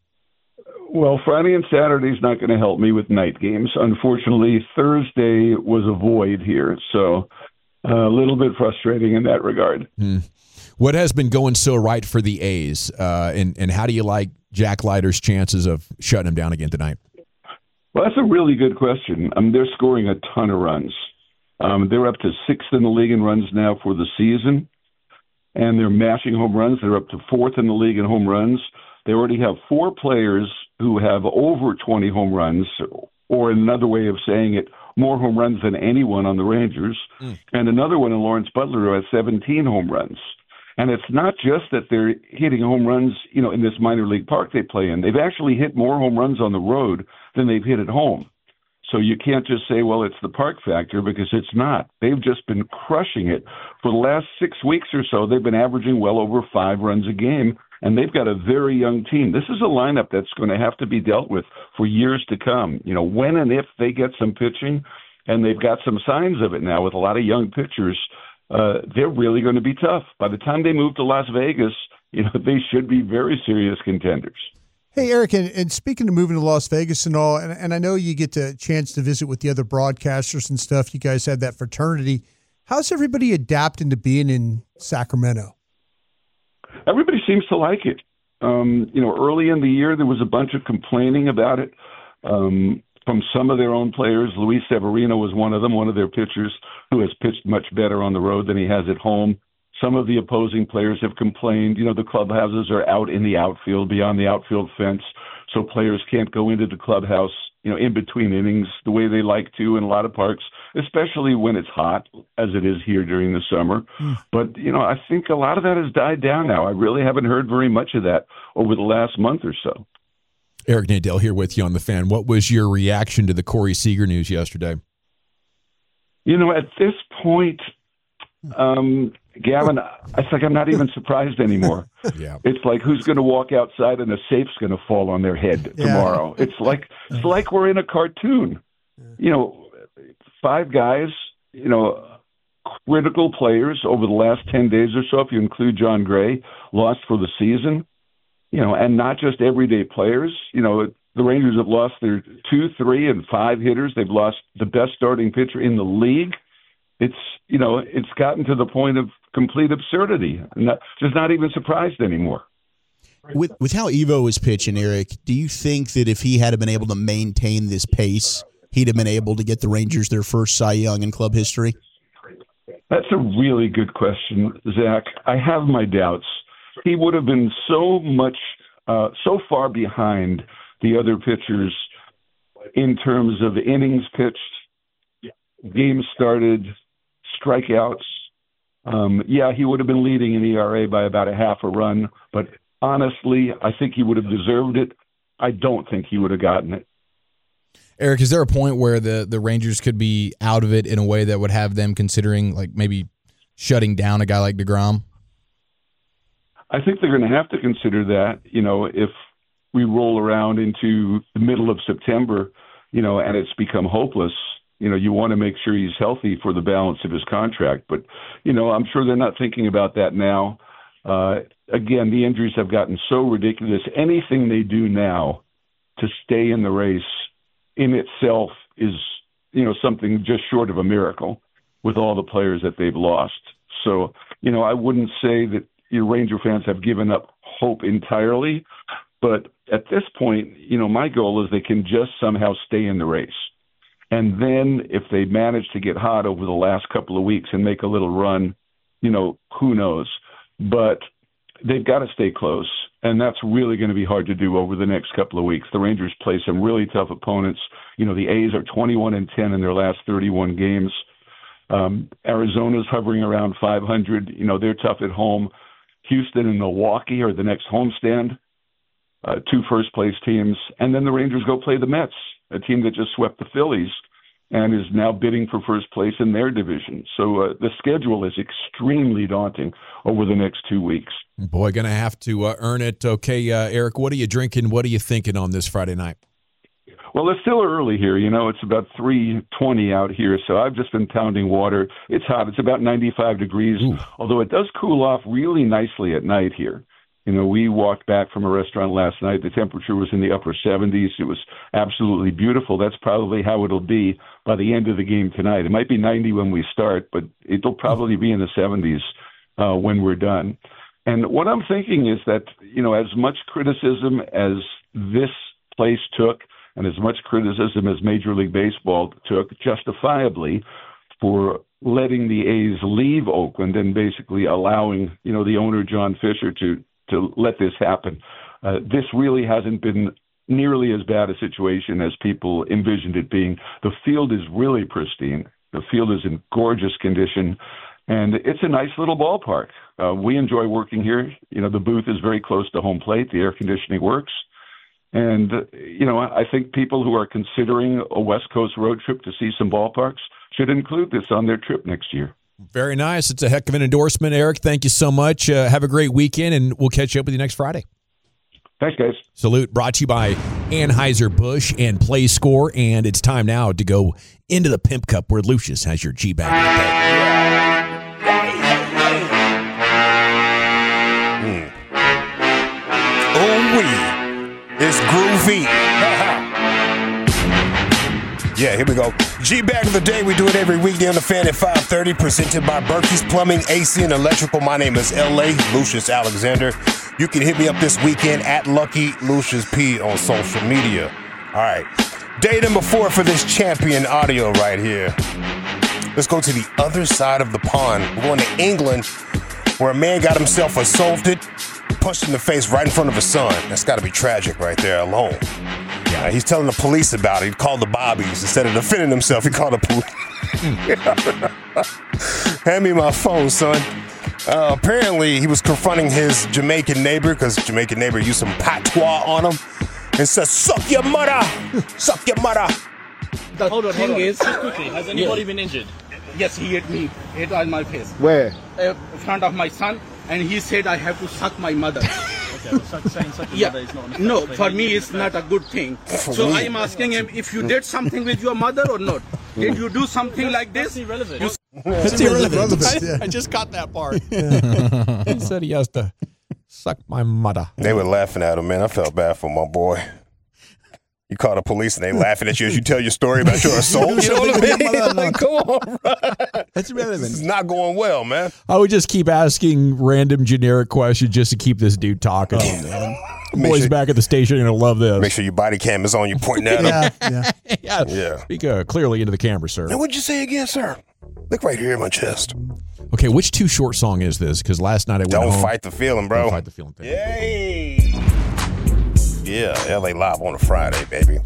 Speaker 18: Well, Friday and Saturday's not going to help me with night games. Unfortunately, Thursday was a void here, so uh, a little bit frustrating in that regard.
Speaker 4: Hmm. What has been going so right for the A's, uh, and and how do you like Jack Leiter's chances of shutting him down again tonight?
Speaker 18: Well, that's a really good question. I mean, they're scoring a ton of runs. Um, they're up to sixth in the league in runs now for the season. And they're mashing home runs. They're up to fourth in the league in home runs. They already have four players who have over twenty home runs, or another way of saying it, more home runs than anyone on the Rangers. Mm. And another one in Lawrence Butler who has seventeen home runs. And it's not just that they're hitting home runs, you know, in this minor league park they play in. They've actually hit more home runs on the road than they've hit at home. So you can't just say, well, it's the park factor, because it's not. They've just been crushing it. For the last six weeks or so, they've been averaging well over five runs a game, and they've got a very young team. This is a lineup that's going to have to be dealt with for years to come. You know, when and if they get some pitching, and they've got some signs of it now with a lot of young pitchers, uh, they're really going to be tough. By the time they move to Las Vegas, you know, they should be very serious contenders.
Speaker 5: Hey, Eric, and, and speaking of moving to Las Vegas and all, and, and I know you get a chance to visit with the other broadcasters and stuff. You guys had that fraternity. How's everybody adapting to being in Sacramento?
Speaker 18: Everybody seems to like it. Um, you know, early in the year, there was a bunch of complaining about it um, from some of their own players. Luis Severino was one of them, one of their pitchers who has pitched much better on the road than he has at home. Some of the opposing players have complained, you know, the clubhouses are out in the outfield, beyond the outfield fence, so players can't go into the clubhouse, you know, in between innings the way they like to in a lot of parks, especially when it's hot, as it is here during the summer. Mm. But, you know, I think a lot of that has died down now. I really haven't heard very much of that over the last month or so.
Speaker 4: Eric Nadel here with you on the Fan. What was your reaction to the Corey Seager news yesterday?
Speaker 18: You know, at this point, um, Gavin, it's like I'm not even surprised anymore.
Speaker 4: Yeah.
Speaker 18: It's like who's going to walk outside and a safe's going to fall on their head
Speaker 5: Yeah.
Speaker 18: tomorrow. It's like it's like we're in a cartoon. You know, five guys, you know, critical players over the last ten days or so, if you include John Gray, lost for the season. you know, and not just everyday players. You know, the Rangers have lost their two, three, and five hitters. They've lost the best starting pitcher in the league. It's, you know, it's gotten to the point of complete absurdity. Not, just not even surprised anymore.
Speaker 7: With with how Evo is pitching, Eric, do you think that if he had been able to maintain this pace, he'd have been able to get the Rangers their first Cy Young in club history?
Speaker 18: That's a really good question, Zach. I have my doubts. He would have been so much, uh, so far behind the other pitchers in terms of innings pitched, games started, strikeouts. Um, yeah, he would have been leading in E R A by about a half a run, but honestly, I think he would have deserved it. I don't think he would have gotten it.
Speaker 6: Eric, is there a point where the, the Rangers could be out of it in a way that would have them considering, like, maybe shutting down a guy like DeGrom?
Speaker 18: I think they're going to have to consider that, you know, if we roll around into the middle of September, you know, and it's become hopeless. You know, you want to make sure he's healthy for the balance of his contract. But, you know, I'm sure they're not thinking about that now. Uh, again, the injuries have gotten so ridiculous. Anything they do now to stay in the race in itself is, you know, something just short of a miracle with all the players that they've lost. So, you know, I wouldn't say that your Ranger fans have given up hope entirely, but at this point, you know, my goal is they can just somehow stay in the race. And then if they manage to get hot over the last couple of weeks and make a little run, you know, who knows? But they've got to stay close, and that's really going to be hard to do over the next couple of weeks. The Rangers play some really tough opponents. You know, the A's are twenty-one and ten in their last thirty-one games. Um, Arizona's hovering around five hundred. You know, they're tough at home. Houston and Milwaukee are the next homestand, uh, two first-place teams. And then the Rangers go play the Mets, a team that just swept the Phillies and is now bidding for first place in their division. So uh, the schedule is extremely daunting over the next two weeks.
Speaker 4: Boy, going to have to uh, earn it. Okay, uh, Eric, what are you drinking? What are you thinking on this Friday night?
Speaker 18: Well, it's still early here. You know, it's about three twenty out here, so I've just been pounding water. It's hot. It's about ninety-five degrees, Ooh. Although it does cool off really nicely at night here. You know, we walked back from a restaurant last night. The temperature was in the upper seventies. It was absolutely beautiful. That's probably how it'll be by the end of the game tonight. It might be ninety when we start, but it'll probably be in the seventies uh, when we're done. And what I'm thinking is that, you know, as much criticism as this place took and as much criticism as Major League Baseball took, justifiably, for letting the A's leave Oakland and basically allowing, you know, the owner, John Fisher, to to let this happen. Uh, this really hasn't been nearly as bad a situation as people envisioned it being. The field is really pristine. The field is in gorgeous condition, and it's a nice little ballpark. Uh, we enjoy working here. You know, the booth is very close to home plate. The air conditioning works. And, uh, you know, I think people who are considering a West Coast road trip to see some ballparks should include this on their trip next year.
Speaker 4: Very nice. It's a heck of an endorsement, Eric. Thank you so much. Uh, have a great weekend, and we'll catch up with you next Friday.
Speaker 18: Thanks, guys.
Speaker 4: Salute. Brought to you by Anheuser-Busch and Play Score. And it's time now to go into the Pimp Cup where Lucius has your G-Bag.
Speaker 8: Mm. Oh, we. It's groovy. Yeah, here we go. G-Bag of the day. We do it every weekday on the Fan at five thirty, presented by Berkey's Plumbing, A C, and Electrical. My name is L A, Lucius Alexander. You can hit me up this weekend at Lucky Lucius P on social media. All right. Day number four for this champion audio right here. Let's go to the other side of the pond. We're going to England, where a man got himself assaulted, punched in the face right in front of his son. That's got to be tragic right there alone. Uh, he's telling the police about it. He called the Bobbies. Instead of defending himself, he called the police. Hand me my phone, son. Uh, apparently, he was confronting his Jamaican neighbor because Jamaican neighbor used some patois on him and said, "Suck your mother! Suck your mother!"
Speaker 19: The hold on, thing hold on. is, just quickly, has anybody yeah. been injured? Yes, he hit me. Hit on my face. Where? Uh, in front of my son, and he said I have to suck my mother. Okay, well, such, saying such a yeah. mother is not no, for me it's not a good thing. So I am asking him if you did something with your mother or not. Did you do something like this? That's irrelevant. You,
Speaker 4: That's irrelevant. I, I just got that part. He said he has to Suck my mother.
Speaker 8: They were laughing at him, man. I felt bad for my boy. You call the police and they laughing at you as you tell your story about your assault. You know what I mean? Like, come on, bro.
Speaker 7: That's relevant.
Speaker 8: This is not going well, man.
Speaker 4: I would just keep asking random generic questions just to keep this dude talking.
Speaker 7: Oh, man.
Speaker 4: Boys
Speaker 8: sure,
Speaker 4: back at the station are going to love this.
Speaker 8: Make sure your body cam is on you pointing at him.
Speaker 5: Yeah, yeah.
Speaker 4: yeah.
Speaker 8: Yeah.
Speaker 4: Speak uh, clearly into the camera, sir.
Speaker 8: Now, what'd you say again, sir? Look right here in my chest.
Speaker 4: Okay, which Too Short song is this? Because last night I went
Speaker 8: Don't
Speaker 4: home.
Speaker 8: fight the feeling, bro.
Speaker 4: Don't fight the feeling.
Speaker 8: Yay! Yeah, L A Live on a Friday, baby.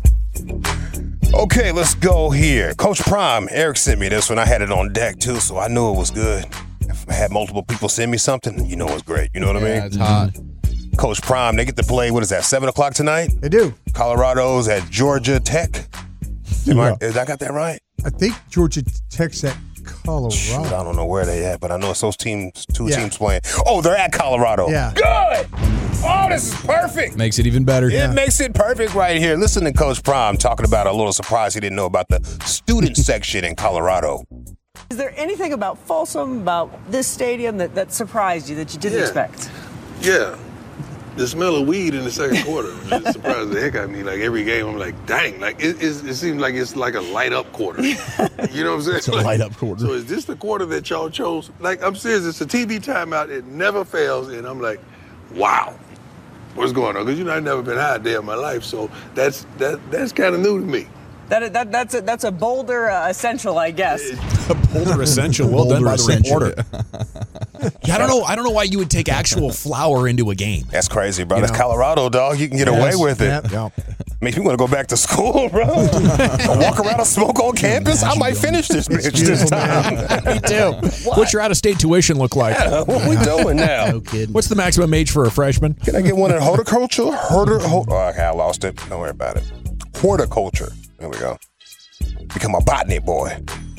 Speaker 8: Okay, let's go here. Coach Prime, Eric sent me this one. I had it on deck, too, so I knew it was good. If I had multiple people send me something, you know it's great. You know what I mean?
Speaker 6: Yeah, it's hot.
Speaker 8: Coach Prime, they get to play, what is that, seven o'clock tonight?
Speaker 5: They do.
Speaker 8: Colorado's at Georgia Tech. Am I, I got that right?
Speaker 5: I think Georgia Tech's at Colorado.
Speaker 8: Shoot, I don't know where they at, but I know it's those teams, two
Speaker 5: Yeah.
Speaker 8: teams playing. Oh, they're at Colorado.
Speaker 5: Yeah.
Speaker 8: Good. Oh, this is perfect.
Speaker 6: Makes it even better.
Speaker 8: It
Speaker 6: Yeah.
Speaker 8: makes it perfect right here. Listen to Coach Prime talking about a little surprise he didn't know about the student section in Colorado.
Speaker 20: Is there anything about Folsom, about this stadium that, that surprised you that you didn't
Speaker 21: Yeah.
Speaker 20: expect?
Speaker 21: Yeah. The smell of weed in the second quarter just surprised the heck out of me. Like every game, I'm like, dang, like it, it, it seems like it's like a light up quarter. You know what I'm saying?
Speaker 7: It's a
Speaker 21: Like,
Speaker 7: light up quarter.
Speaker 21: So is this the quarter that y'all chose? Like, I'm serious. It's a T V timeout. It never fails. And I'm like, wow, what's going on? Because, you know, I've never been high a day in my life. So that's that that's kind of new to me.
Speaker 20: That, that that's a that's a Boulder uh, essential, I guess.
Speaker 4: Boulder Essential. Well done
Speaker 7: Boulder
Speaker 4: by the
Speaker 7: Essential.
Speaker 4: reporter. Yeah, I don't know. I don't know why you would take actual flour into a game.
Speaker 8: That's crazy, bro.
Speaker 4: You
Speaker 8: That's
Speaker 4: know?
Speaker 8: Colorado, dog. You can get
Speaker 4: Yes.
Speaker 8: away with it.
Speaker 4: Yep. Yep.
Speaker 8: Makes me want to go back to school, bro. Walk around and smoke on campus. I might finish this bitch this time.
Speaker 4: Me too. What's your out-of-state tuition look like?
Speaker 8: Yeah, what we doing now?
Speaker 7: No kidding.
Speaker 4: What's the maximum age for a freshman?
Speaker 8: Can I get one in horticulture? Horti- ho- oh, okay, I lost it. Don't worry about it. Horticulture. There we go. Become a botany boy.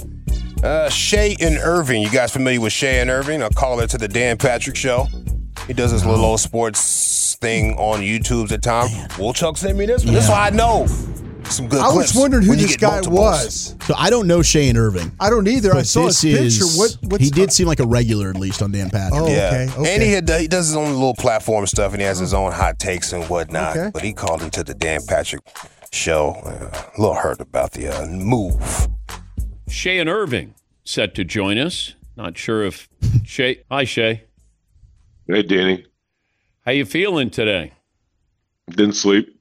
Speaker 8: Uh, Shay and Irving. You guys familiar with Shay and Irving? I'll call it to the Dan Patrick Show. He does his little old sports thing on YouTube's at times. Woolchuck sent me this one.
Speaker 7: Yeah.
Speaker 8: This is why I know some good
Speaker 5: I was
Speaker 8: clips.
Speaker 5: wondering who
Speaker 8: when you
Speaker 5: this
Speaker 8: get
Speaker 5: guy
Speaker 8: multiples.
Speaker 5: was.
Speaker 7: So I don't know Shane Irving.
Speaker 5: I don't either. I
Speaker 7: But
Speaker 5: saw his
Speaker 7: this
Speaker 5: picture.
Speaker 7: is-
Speaker 5: What? What's
Speaker 7: he did seem like a regular, at least on Dan Patrick.
Speaker 5: Oh,
Speaker 8: Yeah.
Speaker 5: okay. Okay.
Speaker 8: And he had he does his own little platform stuff, and he has his own hot takes and whatnot.
Speaker 5: Okay.
Speaker 8: But he called into the Dan Patrick Show. Uh, a little hurt about the uh, move.
Speaker 22: Shay and Irving set to join us. Not sure if Shay. Hi, Shay.
Speaker 18: Hey, Danny.
Speaker 22: How you feeling today?
Speaker 18: Didn't sleep.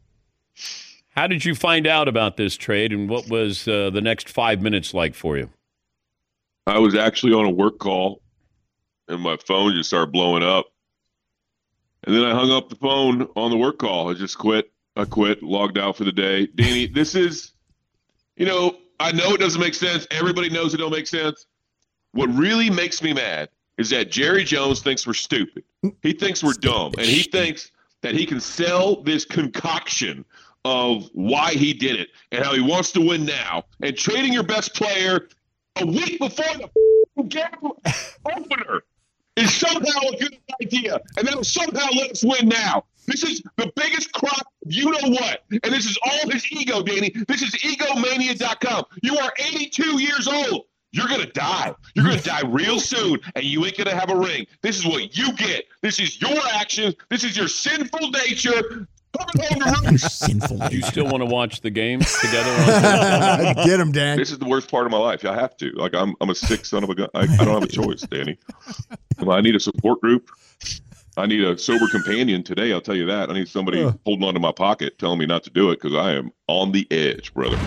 Speaker 22: How did you find out about this trade, and what was uh, the next five minutes like for you?
Speaker 18: I was actually on a work call, and my phone just started blowing up. And then I hung up the phone on the work call. I just quit. I quit, logged out for the day. Danny, this is, you know, I know it doesn't make sense. Everybody knows it don't make sense. What really makes me mad is that Jerry Jones thinks we're stupid. He thinks we're dumb, and he thinks that he can sell this concoction of why he did it and how he wants to win now. And trading your best player a week before the game opener is somehow a good idea, and that'll somehow let us win now. This is the biggest crop, you know what, and this is all his ego, Danny. This is egomania dot com. You are eighty-two years old. You're going to die. You're going to die real soon, and you ain't going to have a ring. This is what you get. This is your actions. This is your sinful nature.
Speaker 7: Sinful.
Speaker 22: Do you still want to watch the game together?
Speaker 5: Get him, Dan.
Speaker 18: This is the worst part of my life. I have to. Like, I'm I'm a sick son of a gun. I, I don't have a choice, Danny. I need a support group. I need a sober companion today, I'll tell you that. I need somebody uh. holding onto my pocket, telling me not to do it, because I am on the edge, brother.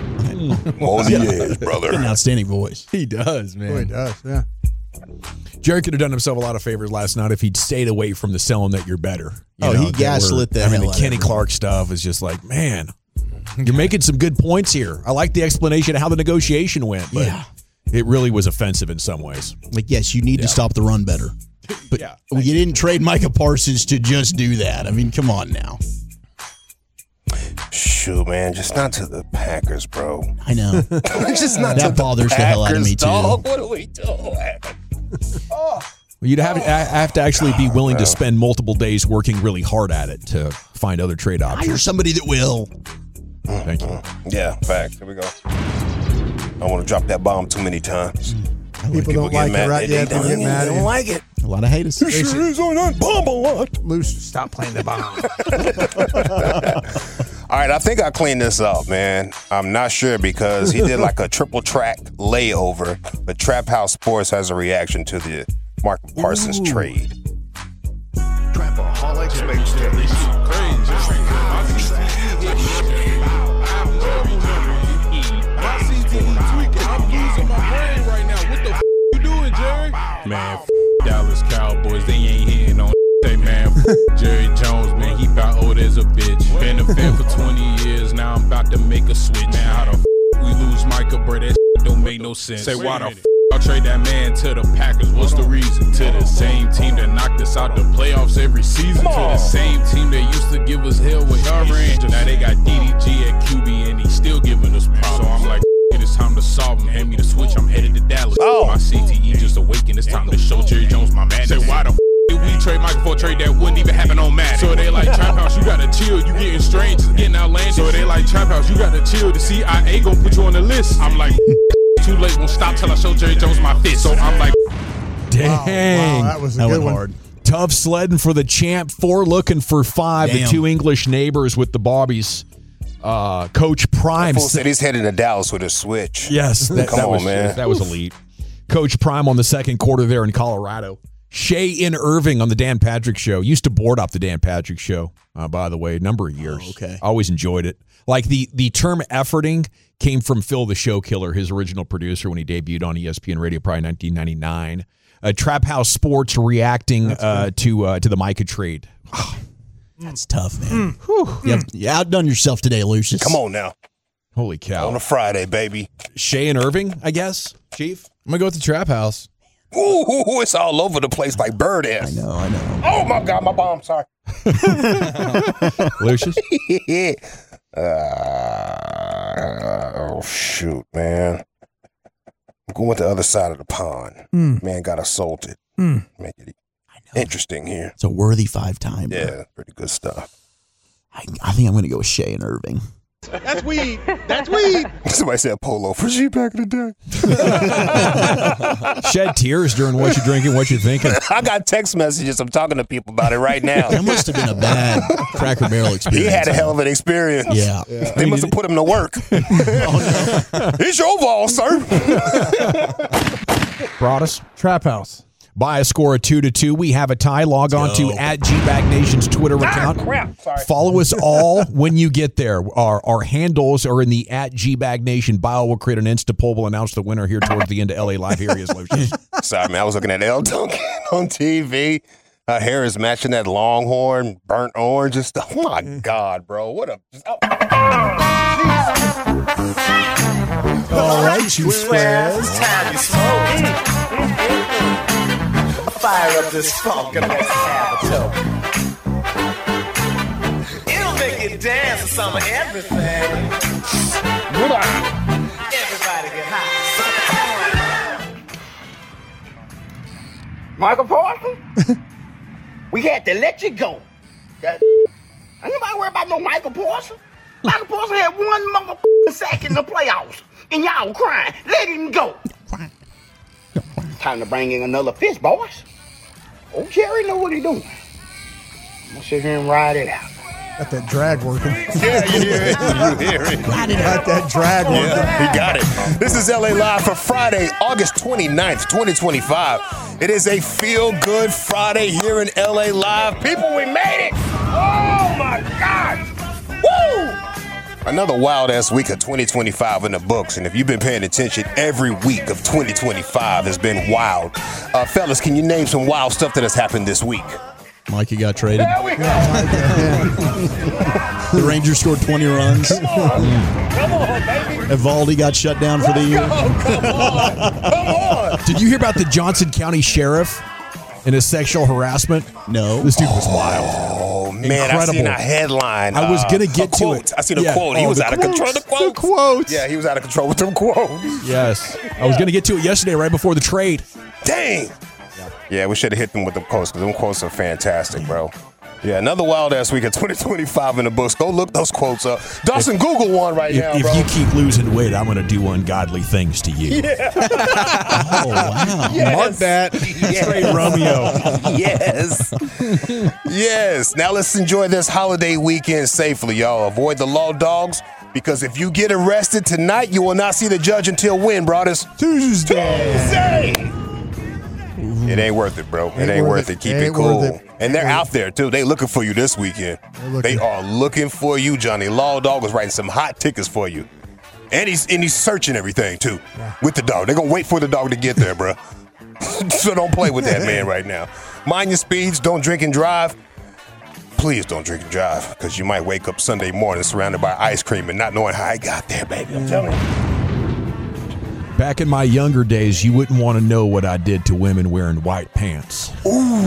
Speaker 8: On the edge, brother.
Speaker 7: An outstanding voice.
Speaker 6: He does, man.
Speaker 5: Oh, he does, yeah.
Speaker 4: Jerry could have done himself a lot of favors last night if he'd stayed away from the selling that you're better. You
Speaker 7: oh,
Speaker 4: know,
Speaker 7: he gaslit the
Speaker 4: I mean,
Speaker 7: hell
Speaker 4: the
Speaker 7: out
Speaker 4: Kenny
Speaker 7: of
Speaker 4: Clark stuff is just like, man, you're making some good points here. I like the explanation of how the negotiation went, but
Speaker 7: yeah.
Speaker 4: it really was offensive in some ways.
Speaker 7: Like, yes, you need
Speaker 4: yeah.
Speaker 7: to stop the run better. But
Speaker 4: yeah,
Speaker 7: you didn't trade Micah Parsons to just do that. I mean, come on now.
Speaker 8: Shoot, man, just not to the Packers, bro.
Speaker 7: I know.
Speaker 8: just not
Speaker 7: that
Speaker 8: to
Speaker 7: bothers
Speaker 8: the,
Speaker 7: the hell out of me, too.
Speaker 8: Dog. What are we doing?
Speaker 4: Well, you'd have, have to actually be willing to spend multiple days working really hard at it to find other trade options.
Speaker 7: Hire somebody that will.
Speaker 4: Thank you.
Speaker 8: Yeah, fact. Here we go. I don't want to drop that bomb too many times.
Speaker 5: People don't like it, right? Yeah, people get mad.
Speaker 8: They don't like it.
Speaker 7: A lot of haters.
Speaker 8: It sure is on that bomb a lot.
Speaker 5: Loose, stop playing the bomb.
Speaker 8: All right, I think I cleaned this up, man. I'm not sure because he did like a triple track layover. But Trap House Sports has a reaction to the Micah Parsons Ooh. trade.
Speaker 9: Trapaholics makes this crazy.
Speaker 10: Man, f- Dallas Cowboys, they ain't hitting on say, man. F- Jerry Jones, man, he bout old as a bitch. Been a fan for twenty years, now I'm about to make a switch. Man, how the f- we lose Micah, bro? That shit don't make no sense. Say, why the f- I'll trade that man to the Packers? What's the reason? To the same team that knocked us out the playoffs every season. To the same team that used to give us hell with our range. Now they got D D G at Q B and he's still giving us problems. So I'm like, it's time to solve them. Hand me the switch, I'm headed to Dallas. Oh. My C T E just awakened. It's time to show Jerry Jones my madness. Say, why the f- did we trade Michael for a trade that wouldn't even happen on Madden? So they like, Trap House, you gotta chill. You getting strange, it's getting outlandish. So they like, Trap House, you gotta chill. The C I A gon' put you on the list. I'm like, too late, won't stop till I show Jerry Jones my fist. So I'm like,
Speaker 4: dang.
Speaker 5: Wow, that was a
Speaker 7: That
Speaker 5: good
Speaker 7: went
Speaker 5: one.
Speaker 7: hard.
Speaker 4: Tough sledding for the champ. Four looking for five.
Speaker 7: Damn.
Speaker 4: The two English neighbors with the Bobbies. Uh, Coach Prime
Speaker 8: Fool said he's headed to Dallas with a switch.
Speaker 4: Yes, that,
Speaker 8: Come
Speaker 4: that
Speaker 8: on,
Speaker 4: was,
Speaker 8: man.
Speaker 4: That was elite. Coach Prime on the second quarter there in Colorado. Shay in Irving on the Dan Patrick Show. Used to board off the Dan Patrick Show, uh, by the way, a number of years.
Speaker 7: Oh, okay.
Speaker 4: Always enjoyed it. Like the the term efforting came from Phil the Show Killer, his original producer when he debuted on E S P N Radio, probably nineteen ninety-nine. Uh, Trap House Sports reacting uh, to uh, to the Micah trade.
Speaker 7: That's tough, man. Mm. You, have, you outdone yourself today, Lucius.
Speaker 8: Come on now.
Speaker 4: Holy cow.
Speaker 8: On a Friday, baby.
Speaker 4: Shay and Irving, I guess, Chief?
Speaker 6: I'm going to go with the Trap House.
Speaker 8: Ooh, it's all over the place like Bird is.
Speaker 7: I know, I know.
Speaker 8: Oh, my God, my bomb, sorry.
Speaker 4: Lucius?
Speaker 8: uh, oh, shoot, man. I'm going with the other side of the pond.
Speaker 5: Mm.
Speaker 8: Man got assaulted.
Speaker 5: Mm.
Speaker 8: Make it interesting here.
Speaker 7: It's a worthy five-time.
Speaker 8: Yeah, pretty good stuff.
Speaker 7: I, I think I'm going to go with Shay and Irving.
Speaker 21: That's weed. That's weed.
Speaker 8: Somebody said polo for G back in the
Speaker 4: day. Shed tears during what you're drinking, what you're thinking.
Speaker 8: I got text messages. I'm talking to people about it right now.
Speaker 7: That must have been a bad Cracker Barrel experience.
Speaker 8: He had a hell of an experience.
Speaker 7: Yeah. yeah.
Speaker 8: They must have put him to work. Oh, no. It's your ball, sir.
Speaker 4: Broadus.
Speaker 5: Trap House.
Speaker 4: By a score of two to two, we have a tie. Log on to at G Bag Nation's Twitter account.
Speaker 8: Ah, crap. Sorry.
Speaker 4: Follow us all when you get there. Our our handles are in the at G Bag Nation bio. We'll create an Insta poll. We'll announce the winner here towards the end of L A Live. Here he is, Lucius.
Speaker 8: Sorry, man. I was looking at L Duncan on T V. Her hair is matching that Longhorn, burnt orange and stuff. Oh, my God, bro. What a... Oh.
Speaker 5: All right, you squares.
Speaker 9: It's time you smoke. Fire up this funk and let's have a toke. It'll make you dance to some of everything. Everybody get high. Michael Parsons, we had to let you go. Ain't nobody worry about no Michael Parsons. Michael Parsons had one motherfucking sack in the playoffs, and y'all crying. Let him go. Time to bring in another fish, boys. Old Jerry know what he's doing. I'm gonna sit here and ride it out.
Speaker 5: Got that drag working.
Speaker 8: Yeah, you hear it. You hear it.
Speaker 5: Got it. Got that drag working.
Speaker 8: Yeah, he got it. This is L A Live for Friday, August twenty-ninth, twenty twenty-five. It is a feel-good Friday here in L A Live. People, we made it. Oh, my God. Woo! Another wild-ass week of twenty twenty-five in the books, and if you've been paying attention, every week of twenty twenty-five has been wild. Uh, fellas, can you name some wild stuff that has happened this week?
Speaker 7: Mikey got traded.
Speaker 8: There we go.
Speaker 7: The Rangers scored twenty runs.
Speaker 8: Come on. Come on, baby.
Speaker 7: Evaldi got shut down for the year.
Speaker 8: Come on. Come on.
Speaker 4: Did you hear about the Johnson County Sheriff and his sexual harassment?
Speaker 7: No.
Speaker 4: This dude was wild.
Speaker 8: Oh, man,
Speaker 4: Incredible.
Speaker 8: I seen a headline.
Speaker 4: I was going to
Speaker 8: uh,
Speaker 4: get
Speaker 8: a
Speaker 4: to
Speaker 8: quote.
Speaker 4: it.
Speaker 8: I seen a
Speaker 4: Yeah.
Speaker 8: quote. He
Speaker 4: Oh,
Speaker 8: was
Speaker 4: the
Speaker 8: out of
Speaker 4: quotes.
Speaker 8: control. The quotes.
Speaker 4: The quotes.
Speaker 8: Yeah, he was out of control with them quotes.
Speaker 4: Yes. I was going to get to it yesterday right before the trade.
Speaker 8: Dang. Yeah, we should have hit them with the quotes because them quotes are fantastic, bro. Yeah, another wild ass week of twenty twenty-five in the books. Go look those quotes up. Dawson, if, Google one right
Speaker 4: if,
Speaker 8: now,
Speaker 4: if
Speaker 8: bro.
Speaker 4: you keep losing weight, I'm going to do ungodly things to you.
Speaker 8: Yeah.
Speaker 7: Oh, wow.
Speaker 8: Yes.
Speaker 4: Mark that.
Speaker 8: Yes.
Speaker 4: Straight Romeo.
Speaker 8: Yes. Yes. Now let's enjoy this holiday weekend safely, y'all. Avoid the law dogs, because if you get arrested tonight, you will not see the judge until when, brothers?
Speaker 5: Tuesday.
Speaker 8: Tuesday. It ain't worth it, bro. It ain't, ain't worth it. it. Keep it, it cool. It. And they're out there, too. They looking for you this weekend. They are looking for you, Johnny. Law Dog is writing some hot tickets for you. And he's and he's searching everything, too, yeah. with the dog. They're going to wait for the dog to get there, bro. So don't play with that man right now. Mind your speeds. Don't drink and drive. Please don't drink and drive, because you might wake up Sunday morning surrounded by ice cream and not knowing how I got there, baby. I'm telling you.
Speaker 4: Back in my younger days, you wouldn't want to know what I did to women wearing white pants.
Speaker 8: Ooh.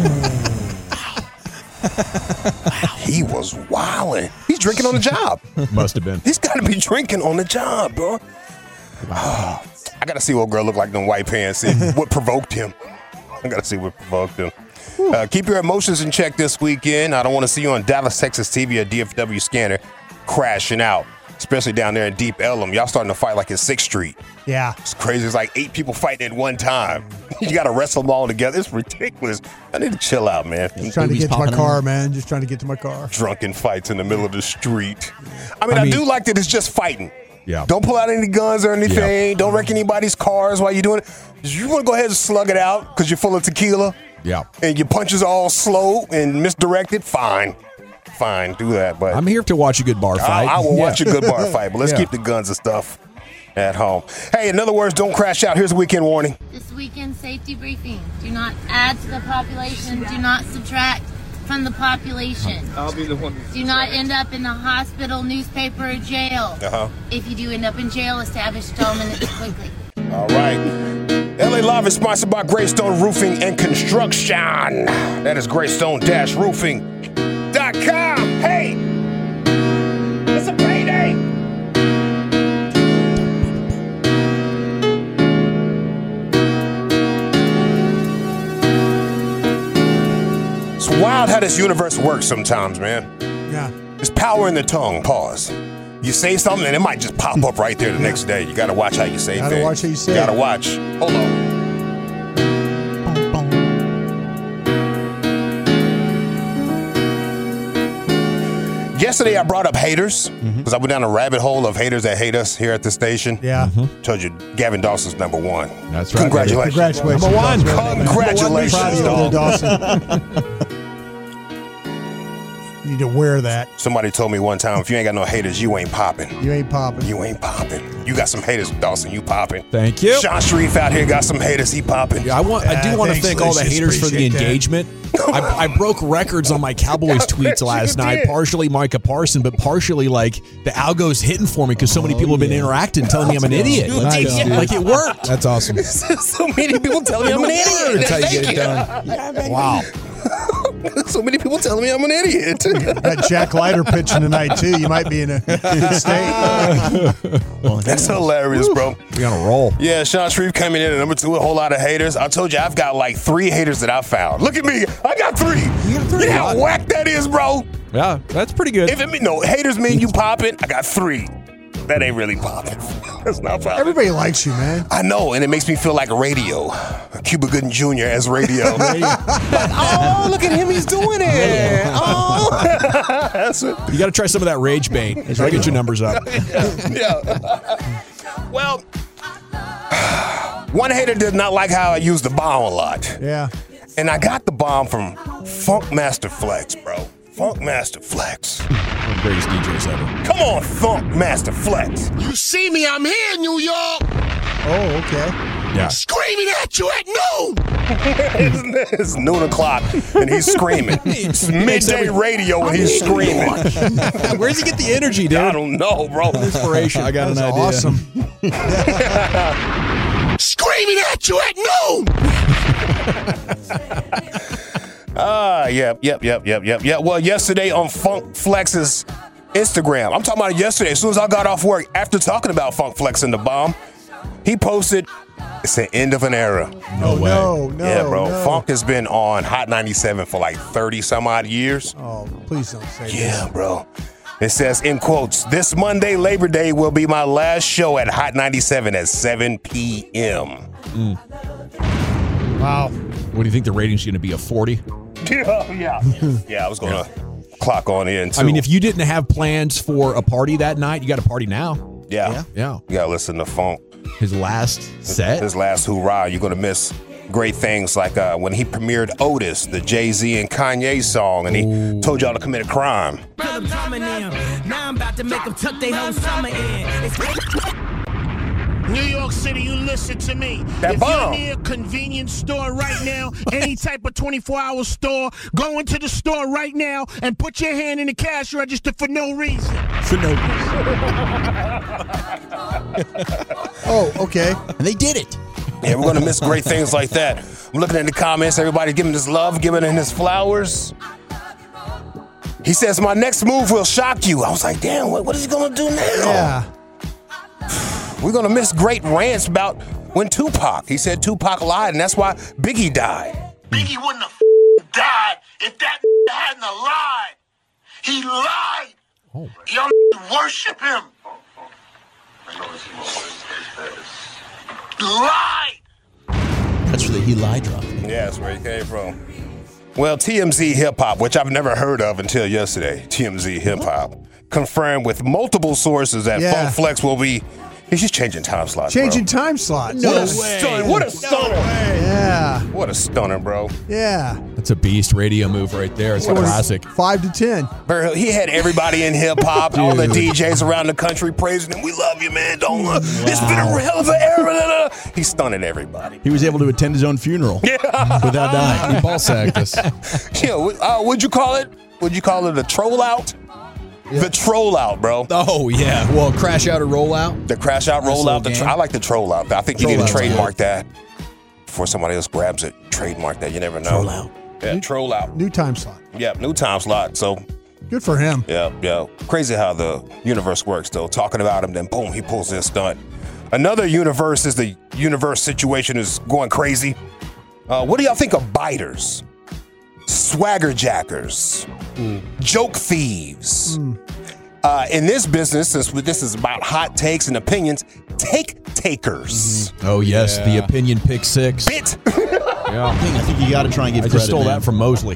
Speaker 8: He was wilding. He's drinking on the job.
Speaker 4: Must have been.
Speaker 8: He's got to be drinking on the job, bro. Oh, I got to see what girl looked like in them white pants. See what provoked him. I got to see what provoked him. Uh, keep your emotions in check this weekend. I don't want to see you on Dallas, Texas T V or D F W scanner crashing out, especially down there in Deep Ellum. Y'all starting to fight like it's sixth Street.
Speaker 5: Yeah.
Speaker 8: It's crazy. It's like eight people fighting at one time. You got to wrestle them all together. It's ridiculous. I need to chill out, man.
Speaker 5: Just trying to get to my car, on. man. Just trying to get to my car.
Speaker 8: Drunken fights in the middle of the street. I mean, I, mean, I do like that it's just fighting.
Speaker 4: Yeah.
Speaker 8: Don't pull out any guns or anything. Yeah. Don't wreck anybody's cars while you're doing it. You want to go ahead and slug it out because you're full of tequila.
Speaker 4: Yeah.
Speaker 8: And your punches are all slow and misdirected. Fine. Fine. Do that. But
Speaker 4: I'm here to watch a good bar fight.
Speaker 8: I, I will
Speaker 4: yeah.
Speaker 8: watch a good bar fight, but let's
Speaker 4: yeah.
Speaker 8: keep the guns and stuff at home. Hey, in other words, don't crash out. Here's a weekend warning.
Speaker 11: This weekend safety briefing. Do not add to the population. Do not subtract from the population.
Speaker 19: I'll be the one.
Speaker 11: Do not end up in the hospital, newspaper, or jail.
Speaker 8: Uh-huh.
Speaker 11: If you do end up in jail, establish dominance quickly.
Speaker 8: All right. L A Live is sponsored by Greystone Roofing and Construction. That is greystone dash roofing dot com. Hey, it's a payday. It's wild how this universe works sometimes, man.
Speaker 5: Yeah.
Speaker 8: There's power in the tongue. Pause. You say something and it might just pop up right there the next day. You got to watch how you say
Speaker 5: gotta
Speaker 8: things.
Speaker 5: watch how you say
Speaker 8: You got to
Speaker 5: it.
Speaker 8: watch. Hold on. Yesterday I brought up haters because mm-hmm. I went down a rabbit hole of haters that hate us here at the station.
Speaker 5: Yeah.
Speaker 8: Mm-hmm. Told you Gavin Dawson's number one.
Speaker 4: That's right.
Speaker 8: Congratulations.
Speaker 5: Congratulations.
Speaker 4: Number one.
Speaker 8: Congratulations,
Speaker 5: Proud of you,
Speaker 8: dog.
Speaker 5: Dawson. You need to wear that.
Speaker 8: Somebody told me one time, if you ain't got no haters, you ain't popping.
Speaker 5: You ain't popping.
Speaker 8: You ain't popping. You got some haters, Dawson. You popping.
Speaker 4: Thank you.
Speaker 8: Sean Sharif out here got some haters. He popping.
Speaker 4: Yeah, I want. I do
Speaker 5: Yeah,
Speaker 4: want to
Speaker 5: thanks,
Speaker 4: thank all the
Speaker 5: Lucius.
Speaker 4: haters for the
Speaker 5: Appreciate that.
Speaker 4: engagement. I, I broke records on my Cowboys tweets last
Speaker 8: you
Speaker 4: night.
Speaker 8: did.
Speaker 4: Partially Micah Parson, but partially like the algo's hitting for me because so many people have been interacting, telling me I'm an idiot.
Speaker 6: Nice, dude.
Speaker 4: Like it worked.
Speaker 6: That's awesome.
Speaker 8: So many people telling me I'm an idiot.
Speaker 6: That's how you
Speaker 8: Thank
Speaker 6: get it done.
Speaker 4: Wow.
Speaker 8: So many people telling me I'm an idiot.
Speaker 5: Got Jack Leiter pitching tonight, too. You might be in a good state.
Speaker 8: That's hilarious, bro.
Speaker 4: We on a roll.
Speaker 8: Yeah, Sean Sharif coming in at number two, a whole lot of haters. I told you I've got like three haters that I found. Look at me. I got three. You got three? You know how whack that is, bro?
Speaker 4: Yeah, that's pretty good.
Speaker 8: If it mean, no, haters mean you popping, I got three. That ain't really popping. That's not popping.
Speaker 5: Everybody likes you, man.
Speaker 8: I know, and it makes me feel like radio. Cuba Gooding Junior as radio. Like, oh, look at him, he's doing it. Oh. That's it.
Speaker 4: You got to try some of that rage bait. Try to get your numbers up.
Speaker 8: Yeah. yeah. Well, one hater did not like how I used the bomb a lot.
Speaker 5: Yeah.
Speaker 8: And I got the bomb from Funk Master Flex, bro. Funk Master Flex.
Speaker 4: One of the greatest D Js ever.
Speaker 8: Come on, Funk Master Flex.
Speaker 9: You see me, I'm here, New York.
Speaker 5: Oh, okay.
Speaker 4: Yeah.
Speaker 9: Screaming at you at noon.
Speaker 8: it's, it's noon o'clock and he's screaming. It's midday radio and he's screaming.
Speaker 4: Where's he get the energy, dude?
Speaker 8: I don't know, bro.
Speaker 4: Inspiration.
Speaker 6: I got an idea.
Speaker 5: Awesome.
Speaker 9: Screaming at you at noon.
Speaker 8: Ah, yep, yep, yep, yep, yep, yep. Well, yesterday on Funk Flex's Instagram, I'm talking about it yesterday. As soon as I got off work, after talking about Funk Flex and the bomb, he posted It's the end of an era.
Speaker 5: No way. No, no,
Speaker 8: yeah, bro.
Speaker 5: no.
Speaker 8: Funk has been on Hot ninety-seven for like thirty some odd years.
Speaker 5: Oh, please don't say
Speaker 8: Yeah,
Speaker 5: that.
Speaker 8: bro. It says, in quotes, this Monday, Labor Day, will be my last show at Hot ninety-seven at seven p.m.
Speaker 4: Mm.
Speaker 5: Wow.
Speaker 4: What do you think the rating's going to be? A forty?
Speaker 8: Yeah, yeah. Yeah, I was going to clock on in, too.
Speaker 4: I mean, if you didn't have plans for a party that night, you got a party now.
Speaker 8: Yeah.
Speaker 4: Yeah.
Speaker 8: You got to listen to Funk.
Speaker 4: His last set?
Speaker 8: His last hoorah. You're going to miss great things like uh, when he premiered Otis, the Jay-Z and Kanye song, and he Ooh. told y'all to commit a crime.
Speaker 12: Now I'm about to make them tuck their whole summer in. New York City, you listen to me.
Speaker 8: That
Speaker 12: if
Speaker 8: bomb.
Speaker 12: you're near a convenience store right now, any type of twenty-four hour store, go into the store right now and put your hand in the cash register for no reason.
Speaker 7: For no
Speaker 5: Oh, okay.
Speaker 7: And they did it.
Speaker 8: Yeah, we're going to miss great things like that. I'm looking at the comments. Everybody giving his love, giving him his flowers. He says, my next move will shock you. I was like, damn, what, what is he going to do now?
Speaker 5: Yeah.
Speaker 8: We're going to miss great rants about when Tupac. He said Tupac lied, and that's why Biggie died.
Speaker 9: Biggie wouldn't have died if that hadn't lied. He lied. Oh. Y'all worship him. Lied.
Speaker 7: That's where the he lied drop.
Speaker 8: Yeah, that's where he came from. Well, T M Z Hip Hop, which I've never heard of until yesterday, T M Z Hip Hop, confirmed with multiple sources that
Speaker 5: Yeah.
Speaker 8: Funk Flex will be. He's just changing time slots.
Speaker 5: Changing
Speaker 8: bro.
Speaker 5: time slots.
Speaker 8: What a
Speaker 5: Yes.
Speaker 8: stunner! What a stunner!
Speaker 5: Yeah.
Speaker 8: What a stunner, bro!
Speaker 5: Yeah.
Speaker 4: That's a beast radio move right there. It's a classic.
Speaker 5: Five to ten.
Speaker 8: Bro, he had everybody in hip hop, all the D Js around the country praising him. We love you, man. Don't look. It's been a hell of an era. He's stunning everybody.
Speaker 7: He was able to attend his own funeral
Speaker 8: Yeah.
Speaker 7: without dying.
Speaker 6: He ball sacked us.
Speaker 8: Yeah, uh, what'd you call it? Would you call it a troll out? The troll out, bro.
Speaker 6: Oh, yeah. Well, crash out or roll out?
Speaker 8: The crash out, roll out. The tr- I like the troll out. I think you
Speaker 6: Troll
Speaker 8: need to
Speaker 6: out's
Speaker 8: trademark that before somebody else grabs it. Trademark that. You never know.
Speaker 7: Troll out.
Speaker 8: Yeah,
Speaker 5: New,
Speaker 8: troll out.
Speaker 5: New time slot.
Speaker 8: Yeah, new time slot. So,
Speaker 5: Good for him.
Speaker 8: yeah, yeah. Crazy how the universe works, though. Talking about him, then boom, he pulls this stunt. Another universe is the universe situation is going crazy. Uh, what do y'all think of biters? Swagger jackers? Joke thieves? Uh, in this business, since this is about hot takes and opinions, take takers.
Speaker 4: Oh, yes.
Speaker 6: Yeah.
Speaker 4: The opinion pick six.
Speaker 8: Bit.
Speaker 4: Yeah.
Speaker 7: I think, I think you got to try and give
Speaker 4: I
Speaker 7: credit.
Speaker 4: just stole
Speaker 7: man.
Speaker 4: that from Mosley.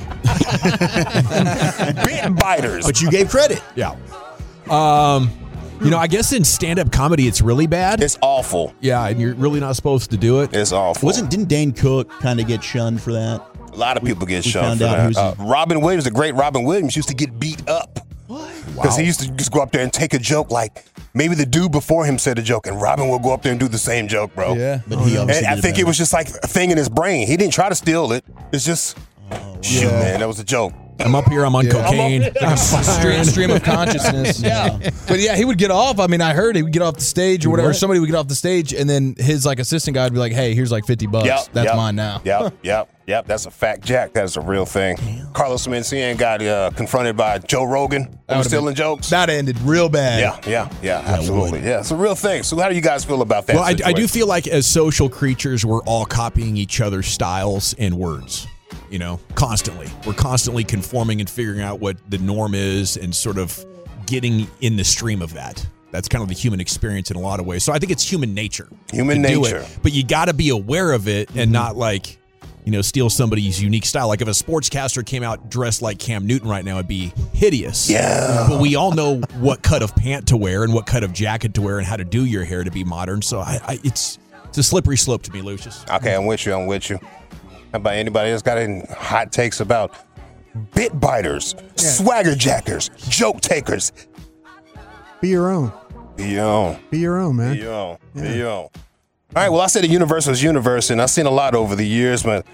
Speaker 8: Bit biters.
Speaker 7: But you gave credit.
Speaker 4: Yeah. Um, you know, I guess in stand-up comedy, it's really bad.
Speaker 8: It's awful.
Speaker 4: Yeah, and you're really not supposed to do it.
Speaker 8: It's awful.
Speaker 7: Wasn't didn't Dane Cook kind of get shunned for that?
Speaker 8: A lot of people get
Speaker 7: we
Speaker 8: shunned
Speaker 7: found
Speaker 8: for
Speaker 7: out
Speaker 8: that.
Speaker 7: he was-
Speaker 8: Uh, Robin Williams, the great Robin Williams, used to get beat up. Because he used to just go up there and take a joke like maybe the dude before him said a joke, and Robin will go up there and do the same joke, bro.
Speaker 6: Yeah.
Speaker 7: But he
Speaker 8: And
Speaker 7: obviously
Speaker 8: I
Speaker 7: did
Speaker 8: think it
Speaker 7: better.
Speaker 8: was just like a thing in his brain. He didn't try to steal it. It's just, shoot, man, that was a joke.
Speaker 4: I'm up here. I'm on cocaine. I'm
Speaker 6: Stream, stream of consciousness. Yeah. But yeah, he would get off. I mean, I heard he would get off the stage or whatever.
Speaker 4: would?
Speaker 6: Somebody would get off the stage, and then his like assistant guy would be like, "Hey, here's like fifty bucks.
Speaker 8: Yep,
Speaker 6: That's
Speaker 8: yep,
Speaker 6: mine now."
Speaker 8: Yep, yep, yep. That's a fact, Jack. That is a real thing. Carlos Mencia got uh, confronted by Joe Rogan for
Speaker 6: would've
Speaker 8: stealing
Speaker 6: been-
Speaker 8: jokes.
Speaker 6: That ended real bad.
Speaker 8: Yeah, yeah, yeah, absolutely. Yeah, it's a real thing. So how do you guys feel about that?
Speaker 4: Well, I, I do
Speaker 8: situation?
Speaker 4: feel like as social creatures, we're all copying each other's styles and words. You know, constantly. We're constantly conforming and figuring out what the norm is and sort of getting in the stream of that. That's kind of the human experience in a lot of ways. So I think it's human nature.
Speaker 8: Human
Speaker 4: to do
Speaker 8: nature.
Speaker 4: it. But you got to be aware of it and not like, you know, steal somebody's unique style. Like if a sportscaster came out dressed like Cam Newton right now, it'd be hideous.
Speaker 8: Yeah.
Speaker 4: But we all know what cut of pant to wear and what cut of jacket to wear and how to do your hair to be modern. So I, I it's it's a slippery slope to me, Lucius.
Speaker 8: Okay, I'm with you. I'm with you. How about anybody else got any hot takes about bit biters, swagger jackers, joke takers?
Speaker 5: Be your own.
Speaker 8: Be your own.
Speaker 5: Be your own, man.
Speaker 8: Be your own.
Speaker 5: Yeah.
Speaker 8: Be your own. All right, well, I said the universe was universe, and I've seen a lot over the years, but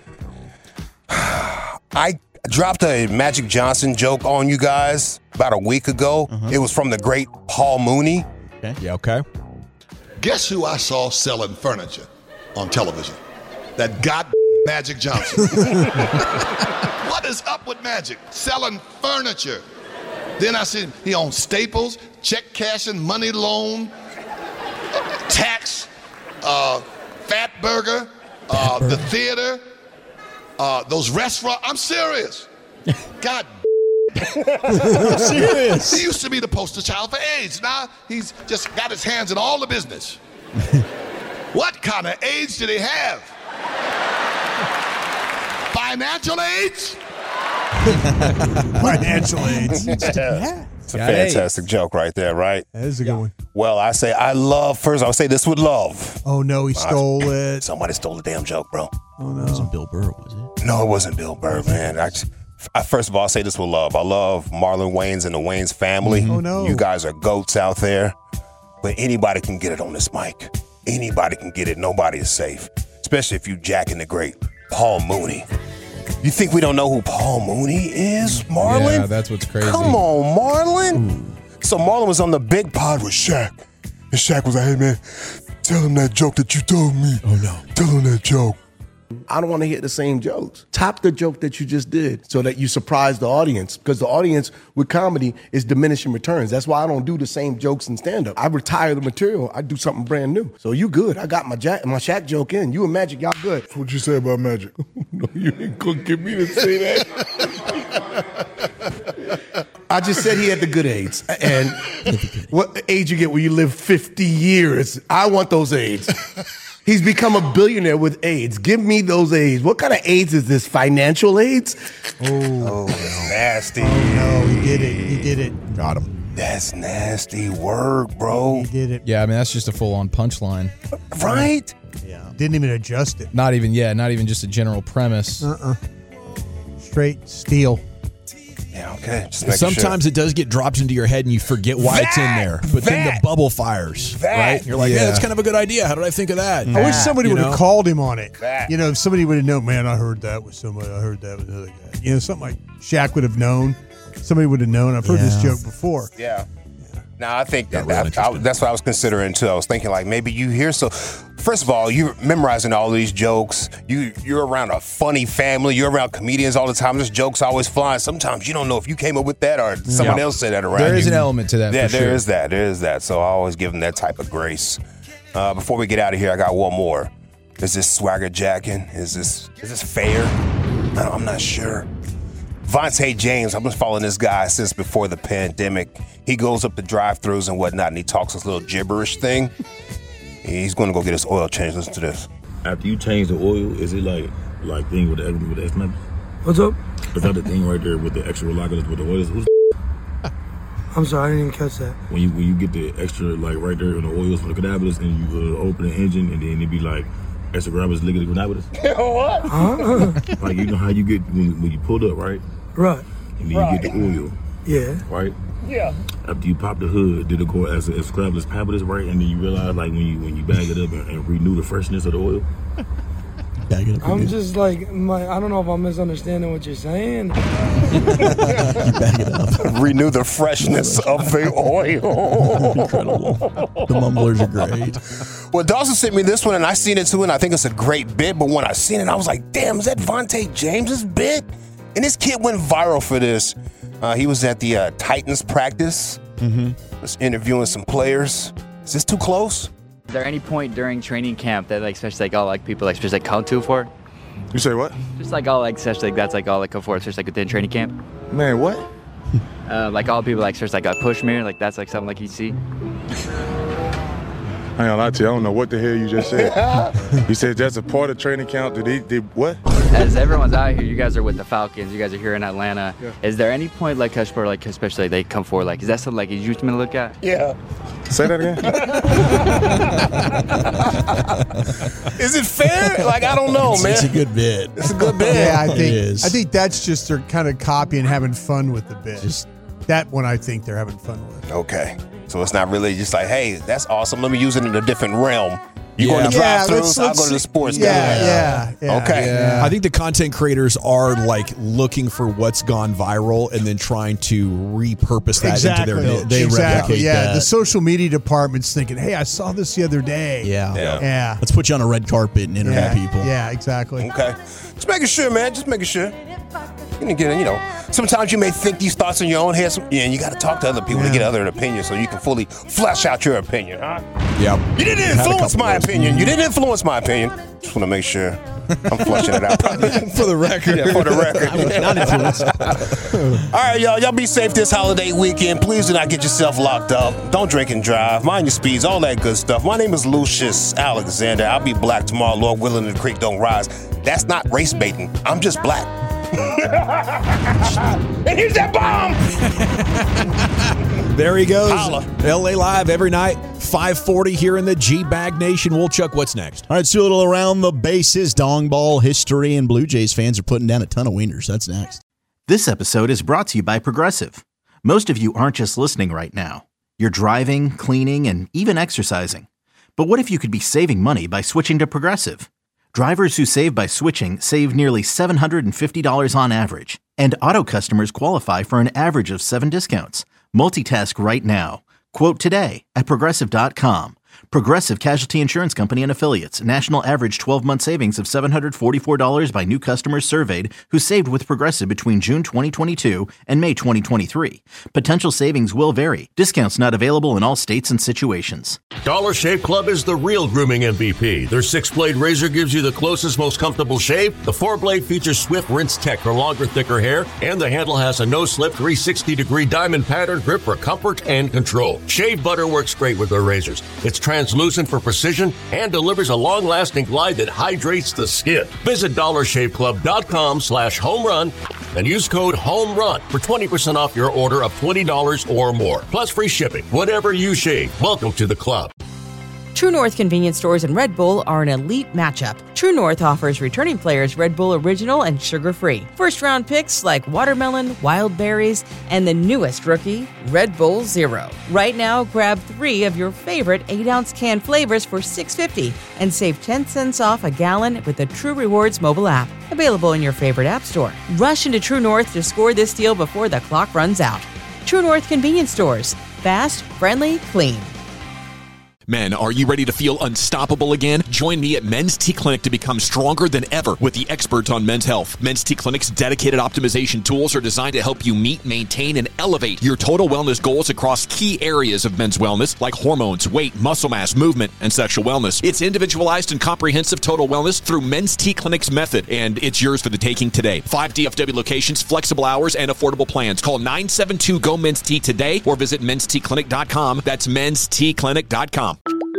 Speaker 8: I dropped a Magic Johnson joke on you guys about a week ago. It was from the great Paul Mooney.
Speaker 7: Okay.
Speaker 4: Yeah, okay.
Speaker 13: Guess who I saw selling furniture on television? That god Magic Johnson. What is up with Magic? Selling furniture. Then I see he owns Staples, check cashing, money loan, tax, uh, Fat Burger, uh, the theater, uh, those restaurants. I'm serious. God. I'm serious. He used to be the poster child for AIDS. Now he's just got his hands in all the business. What kind of AIDS did he have? Financial AIDS?
Speaker 5: Financial AIDS.
Speaker 8: Yeah. It's a fantastic joke right there, right?
Speaker 5: That is a good one.
Speaker 8: Well, I say I love, first I would say this with love.
Speaker 5: Oh, no, he stole it.
Speaker 8: Somebody stole the damn joke, bro.
Speaker 5: Oh, no.
Speaker 7: It wasn't Bill Burr, was it?
Speaker 8: No, it wasn't Bill Burr, man. I, I, first of all, I'll say this with love. I love Marlon Wayans and the Wayans family.
Speaker 5: Oh, no.
Speaker 8: You guys are goats out there. But anybody can get it on this mic. Anybody can get it. Nobody is safe. Especially if you jacking the great Paul Mooney. You think we don't know who Paul Mooney is, Marlon?
Speaker 6: Yeah, that's what's crazy.
Speaker 8: Come on, Marlon. Ooh. So Marlon was on the big pod with Shaq. And Shaq was like, hey, man, tell him that joke that you told me.
Speaker 6: Oh, no.
Speaker 8: Tell him that joke.
Speaker 14: I don't want to hear the same jokes. Top the joke that you just did so that you surprise the audience, because the audience with comedy is diminishing returns. That's why I don't do the same jokes in stand-up. I retire the material. I do something brand new. So you good. I got my Jack, my Shaq joke in. You and Magic, y'all good.
Speaker 21: What'd you say about Magic? No, you ain't gonna get me to say that.
Speaker 14: I just said he had the good AIDS. And what age you get when you live fifty years? I want those AIDS. He's become a billionaire with AIDS. Give me those AIDS. What kind of AIDS is this? Financial AIDS?
Speaker 8: Oh, that's nasty.
Speaker 5: Oh, no, he did it. He did it.
Speaker 7: Got him.
Speaker 8: That's nasty work, bro.
Speaker 5: He did it.
Speaker 6: Yeah, I mean, that's just a full-on punchline.
Speaker 8: Right?
Speaker 5: Yeah. Didn't even adjust it.
Speaker 6: Not even, yeah, not even just a general premise.
Speaker 5: Uh-uh. Straight steel.
Speaker 8: Yeah, okay. Just making
Speaker 4: Sometimes
Speaker 8: sure.
Speaker 4: it does get dropped into your head and you forget why
Speaker 8: That,
Speaker 4: it's in there. But then
Speaker 8: that,
Speaker 4: the bubble fires,
Speaker 8: that,
Speaker 4: right? You're like, yeah.
Speaker 5: yeah,
Speaker 4: that's kind of a good idea. How did I think of that?
Speaker 5: I wish somebody
Speaker 4: You
Speaker 5: would have
Speaker 4: know?
Speaker 5: called him on it.
Speaker 8: That.
Speaker 5: You know, if somebody would have known, man, I heard that with somebody. I heard that with another guy. You know, something like Shaq would have known. Somebody would have known. I've heard
Speaker 7: Yeah.
Speaker 5: this joke before.
Speaker 8: Yeah. Now, I think that,
Speaker 4: Got real
Speaker 8: that I, that's what I was considering, too. I was thinking, like, maybe you hear so... First of all, you're memorizing all these jokes. You, you're around a funny family. You're around comedians all the time. There's jokes always flying. Sometimes you don't know if you came up with that or someone
Speaker 6: Yeah.
Speaker 8: else said that around
Speaker 6: There
Speaker 8: you.
Speaker 6: is an element to that,
Speaker 8: Yeah,
Speaker 6: for
Speaker 8: there
Speaker 6: sure.
Speaker 8: is that. There is that. So I always give them that type of grace. Uh, before we get out of here, I got one more. Is this swagger jacking? Is this is this fair? I don't- I'm not sure. Vontae James, I've been following this guy since before the pandemic. He goes up to drive-thrus and whatnot, and he talks this little gibberish thing. He's going to go get his oil changed. Listen to this.
Speaker 15: After you change the oil, is it like like thing with the with the estimate?
Speaker 23: What's up?
Speaker 15: Is that the thing right there with the extra relockers with the oils? Who's
Speaker 23: I'm sorry, I didn't even catch that.
Speaker 15: when you when you get the extra like right there in the oils for the cannabis and you uh, open the engine and then it be like extra grabbers liquid cannabis?
Speaker 23: What? Huh?
Speaker 15: Like you know how you get when, when you pulled up, right?
Speaker 23: Right.
Speaker 15: And then you get the oil,
Speaker 23: Yeah.
Speaker 15: right?
Speaker 23: Yeah.
Speaker 15: After you pop the hood, did it go as a as Scrabblers Pabulous, right? And then you realize like when you when you bag it up and, and renew the freshness of the oil.
Speaker 7: Bag it up.
Speaker 23: I'm
Speaker 7: again.
Speaker 23: just like, my, I don't know if I'm misunderstanding what you're saying.
Speaker 8: Renew the freshness of the oil.
Speaker 7: Incredible. The mumblers are great.
Speaker 8: Well, Dawson sent me this one, and I seen it too, and I think it's a great bit. But when I seen it, I was like, damn, is that Vontae James's bit? And this kid went viral for this. Uh, he was at the uh, Titans practice.
Speaker 7: Mm-hmm.
Speaker 8: Was interviewing some players. Is this too close?
Speaker 24: Is there any point during training camp that like especially like all like people like especially like come to for?
Speaker 21: You say what?
Speaker 24: Just like all like especially like that's like all like come for especially like within training camp.
Speaker 21: Man, what?
Speaker 24: Uh, like all people like especially like a push mirror like that's like something like you see.
Speaker 21: I ain't gonna lie to you, I don't know what the hell you just said. You said that's a part of training camp. Did they, did what?
Speaker 24: As everyone's out here, you guys are with the Falcons. You guys are here in Atlanta.
Speaker 21: Yeah.
Speaker 24: Is there any point like for like especially they come forward like is that something like you used to look at?
Speaker 21: Yeah. Say that again.
Speaker 8: Is it fair? Like, I don't know,
Speaker 7: it's,
Speaker 8: man.
Speaker 7: It's a good bit.
Speaker 8: It's a good bit.
Speaker 5: Yeah, I
Speaker 7: It
Speaker 5: think
Speaker 7: is.
Speaker 5: I think that's just they're kind of copying, having fun with the bit.
Speaker 7: Just-
Speaker 5: that one, I think they're having fun with.
Speaker 8: Okay. So it's not really just like, hey, that's awesome. Let me use it in a different realm. You
Speaker 6: Yeah.
Speaker 8: going to
Speaker 5: Yeah,
Speaker 8: drive-thrus?
Speaker 5: let's-
Speaker 8: I'll
Speaker 5: let's
Speaker 8: go to the
Speaker 5: see-
Speaker 8: sports
Speaker 5: Yeah,
Speaker 8: guy.
Speaker 5: yeah, yeah.
Speaker 8: Okay.
Speaker 5: Yeah.
Speaker 4: I think the content creators are like looking for what's gone viral and then trying to repurpose that
Speaker 5: Exactly.
Speaker 4: into their niche.
Speaker 7: They
Speaker 5: exactly.
Speaker 7: replicate
Speaker 5: Yeah.
Speaker 7: that.
Speaker 5: The social media department's thinking, hey, I saw this the other day.
Speaker 7: Yeah.
Speaker 8: Yeah.
Speaker 5: Yeah.
Speaker 7: Let's put you on a red carpet and interview
Speaker 5: Yeah.
Speaker 7: people.
Speaker 5: Yeah, exactly.
Speaker 8: Okay. Just making sure, man. Just making sure. You can get, you know, sometimes you may think these thoughts in your own head, yeah, and you got to talk to other people to get other opinions so you can fully flesh out your opinion, huh?
Speaker 4: Yeah.
Speaker 8: You didn't influence my opinion. You didn't influence my opinion. Just want to make sure I'm fleshing it out.
Speaker 6: For the record.
Speaker 8: Yeah, for the record.
Speaker 6: I was not influenced.
Speaker 8: All right, y'all. Y'all be safe this holiday weekend. Please do not get yourself locked up. Don't drink and drive. Mind your speeds, all that good stuff. My name is Lucius Alexander. I'll be black tomorrow, Lord willing, and the creek don't rise. That's not race baiting. I'm just black. And here's that bomb.
Speaker 4: There he goes.
Speaker 8: Holla.
Speaker 4: L A Live every night, five forty here in the G-Bag Nation. Woolchuck, what's next?
Speaker 7: All right, let's do a little around the bases, dong ball history, and Blue Jays fans are putting down a ton of wieners. That's next.
Speaker 1: This episode is brought to you by Progressive. Most of you aren't just listening right now. You're driving, cleaning, and even exercising. But what if you could be saving money by switching to Progressive? Drivers who save by switching save nearly seven hundred fifty dollars on average, and auto customers qualify for an average of seven discounts. Multitask right now. Quote today at Progressive dot com. Progressive Casualty Insurance Company and Affiliates. National average twelve-month savings of seven hundred forty-four dollars by new customers surveyed who saved with Progressive between June twenty twenty-two and May twenty twenty-three. Potential savings will vary. Discounts not available in all states and situations.
Speaker 2: Dollar Shave Club is the real grooming M V P. Their six-blade razor gives you the closest, most comfortable shave. The four-blade features Swift Rinse Tech for longer, thicker hair. And the handle has a no-slip three hundred sixty degree diamond pattern grip for comfort and control. Shave butter works great with their razors. It's translucent for precision and delivers a long-lasting glide that hydrates the skin. Visit dollar shave club dot com slash home run and use code HOMERUN for twenty percent off your order of twenty dollars or more. Plus free shipping. Whatever you shave, welcome to the club.
Speaker 17: True North convenience stores and Red Bull are an elite matchup. True North offers returning players Red Bull Original and sugar-free. First-round picks like watermelon, wild berries, and the newest rookie, Red Bull Zero. Right now, grab three of your favorite eight-ounce can flavors for six dollars and fifty cents and save ten cents off a gallon with the True Rewards mobile app. Available in your favorite app store. Rush into True North to score this deal before the clock runs out. True North convenience stores. Fast, friendly, clean.
Speaker 4: Men, are you ready to feel unstoppable again? Join me at Men's T Clinic to become stronger than ever with the experts on men's health. Men's T Clinic's dedicated optimization tools are designed to help you meet, maintain, and elevate your total wellness goals across key areas of men's wellness like hormones, weight, muscle mass, movement, and sexual wellness. It's individualized and comprehensive total wellness through Men's T Clinic's method, and it's yours for the taking today. Five D F W locations, flexible hours, and affordable plans. Call nine seven two, G O, Men's T today or visit mens t clinic dot com. That's mens t clinic dot com.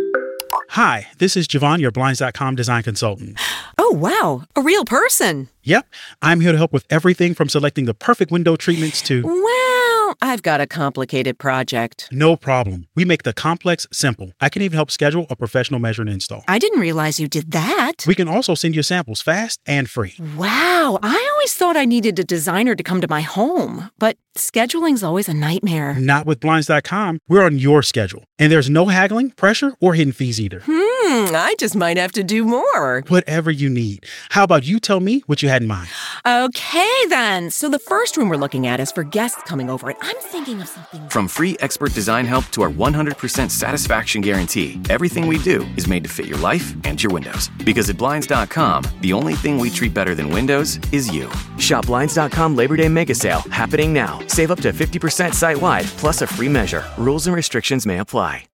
Speaker 3: Hi, this is Javon, your Blinds dot com design consultant.
Speaker 16: Oh, wow. A real person.
Speaker 3: Yep. I'm here to help with everything from selecting the perfect window treatments to...
Speaker 16: Well, I've got a complicated project.
Speaker 3: No problem. We make the complex simple. I can even help schedule a professional measure and install.
Speaker 16: I didn't realize you did that.
Speaker 3: We can also send you samples fast and free.
Speaker 16: Wow. I always thought I needed a designer to come to my home, but scheduling's always a nightmare.
Speaker 3: Not with Blinds dot com. We're on your schedule. And there's no haggling, pressure, or hidden fees either.
Speaker 16: Hmm, I just might have to do more.
Speaker 3: Whatever you need. How about you tell me what you had in mind?
Speaker 16: Okay, then. So the first room we're looking at is for guests coming over, and I'm thinking of something...
Speaker 25: From free expert design help to our one hundred percent satisfaction guarantee, everything we do is made to fit your life and your windows. Because at Blinds dot com, the only thing we treat better than windows is you.
Speaker 26: Shop Blinds dot com Labor Day Mega Sale, happening now. Save up to fifty percent site-wide, plus a free measure. Rules and restrictions may apply.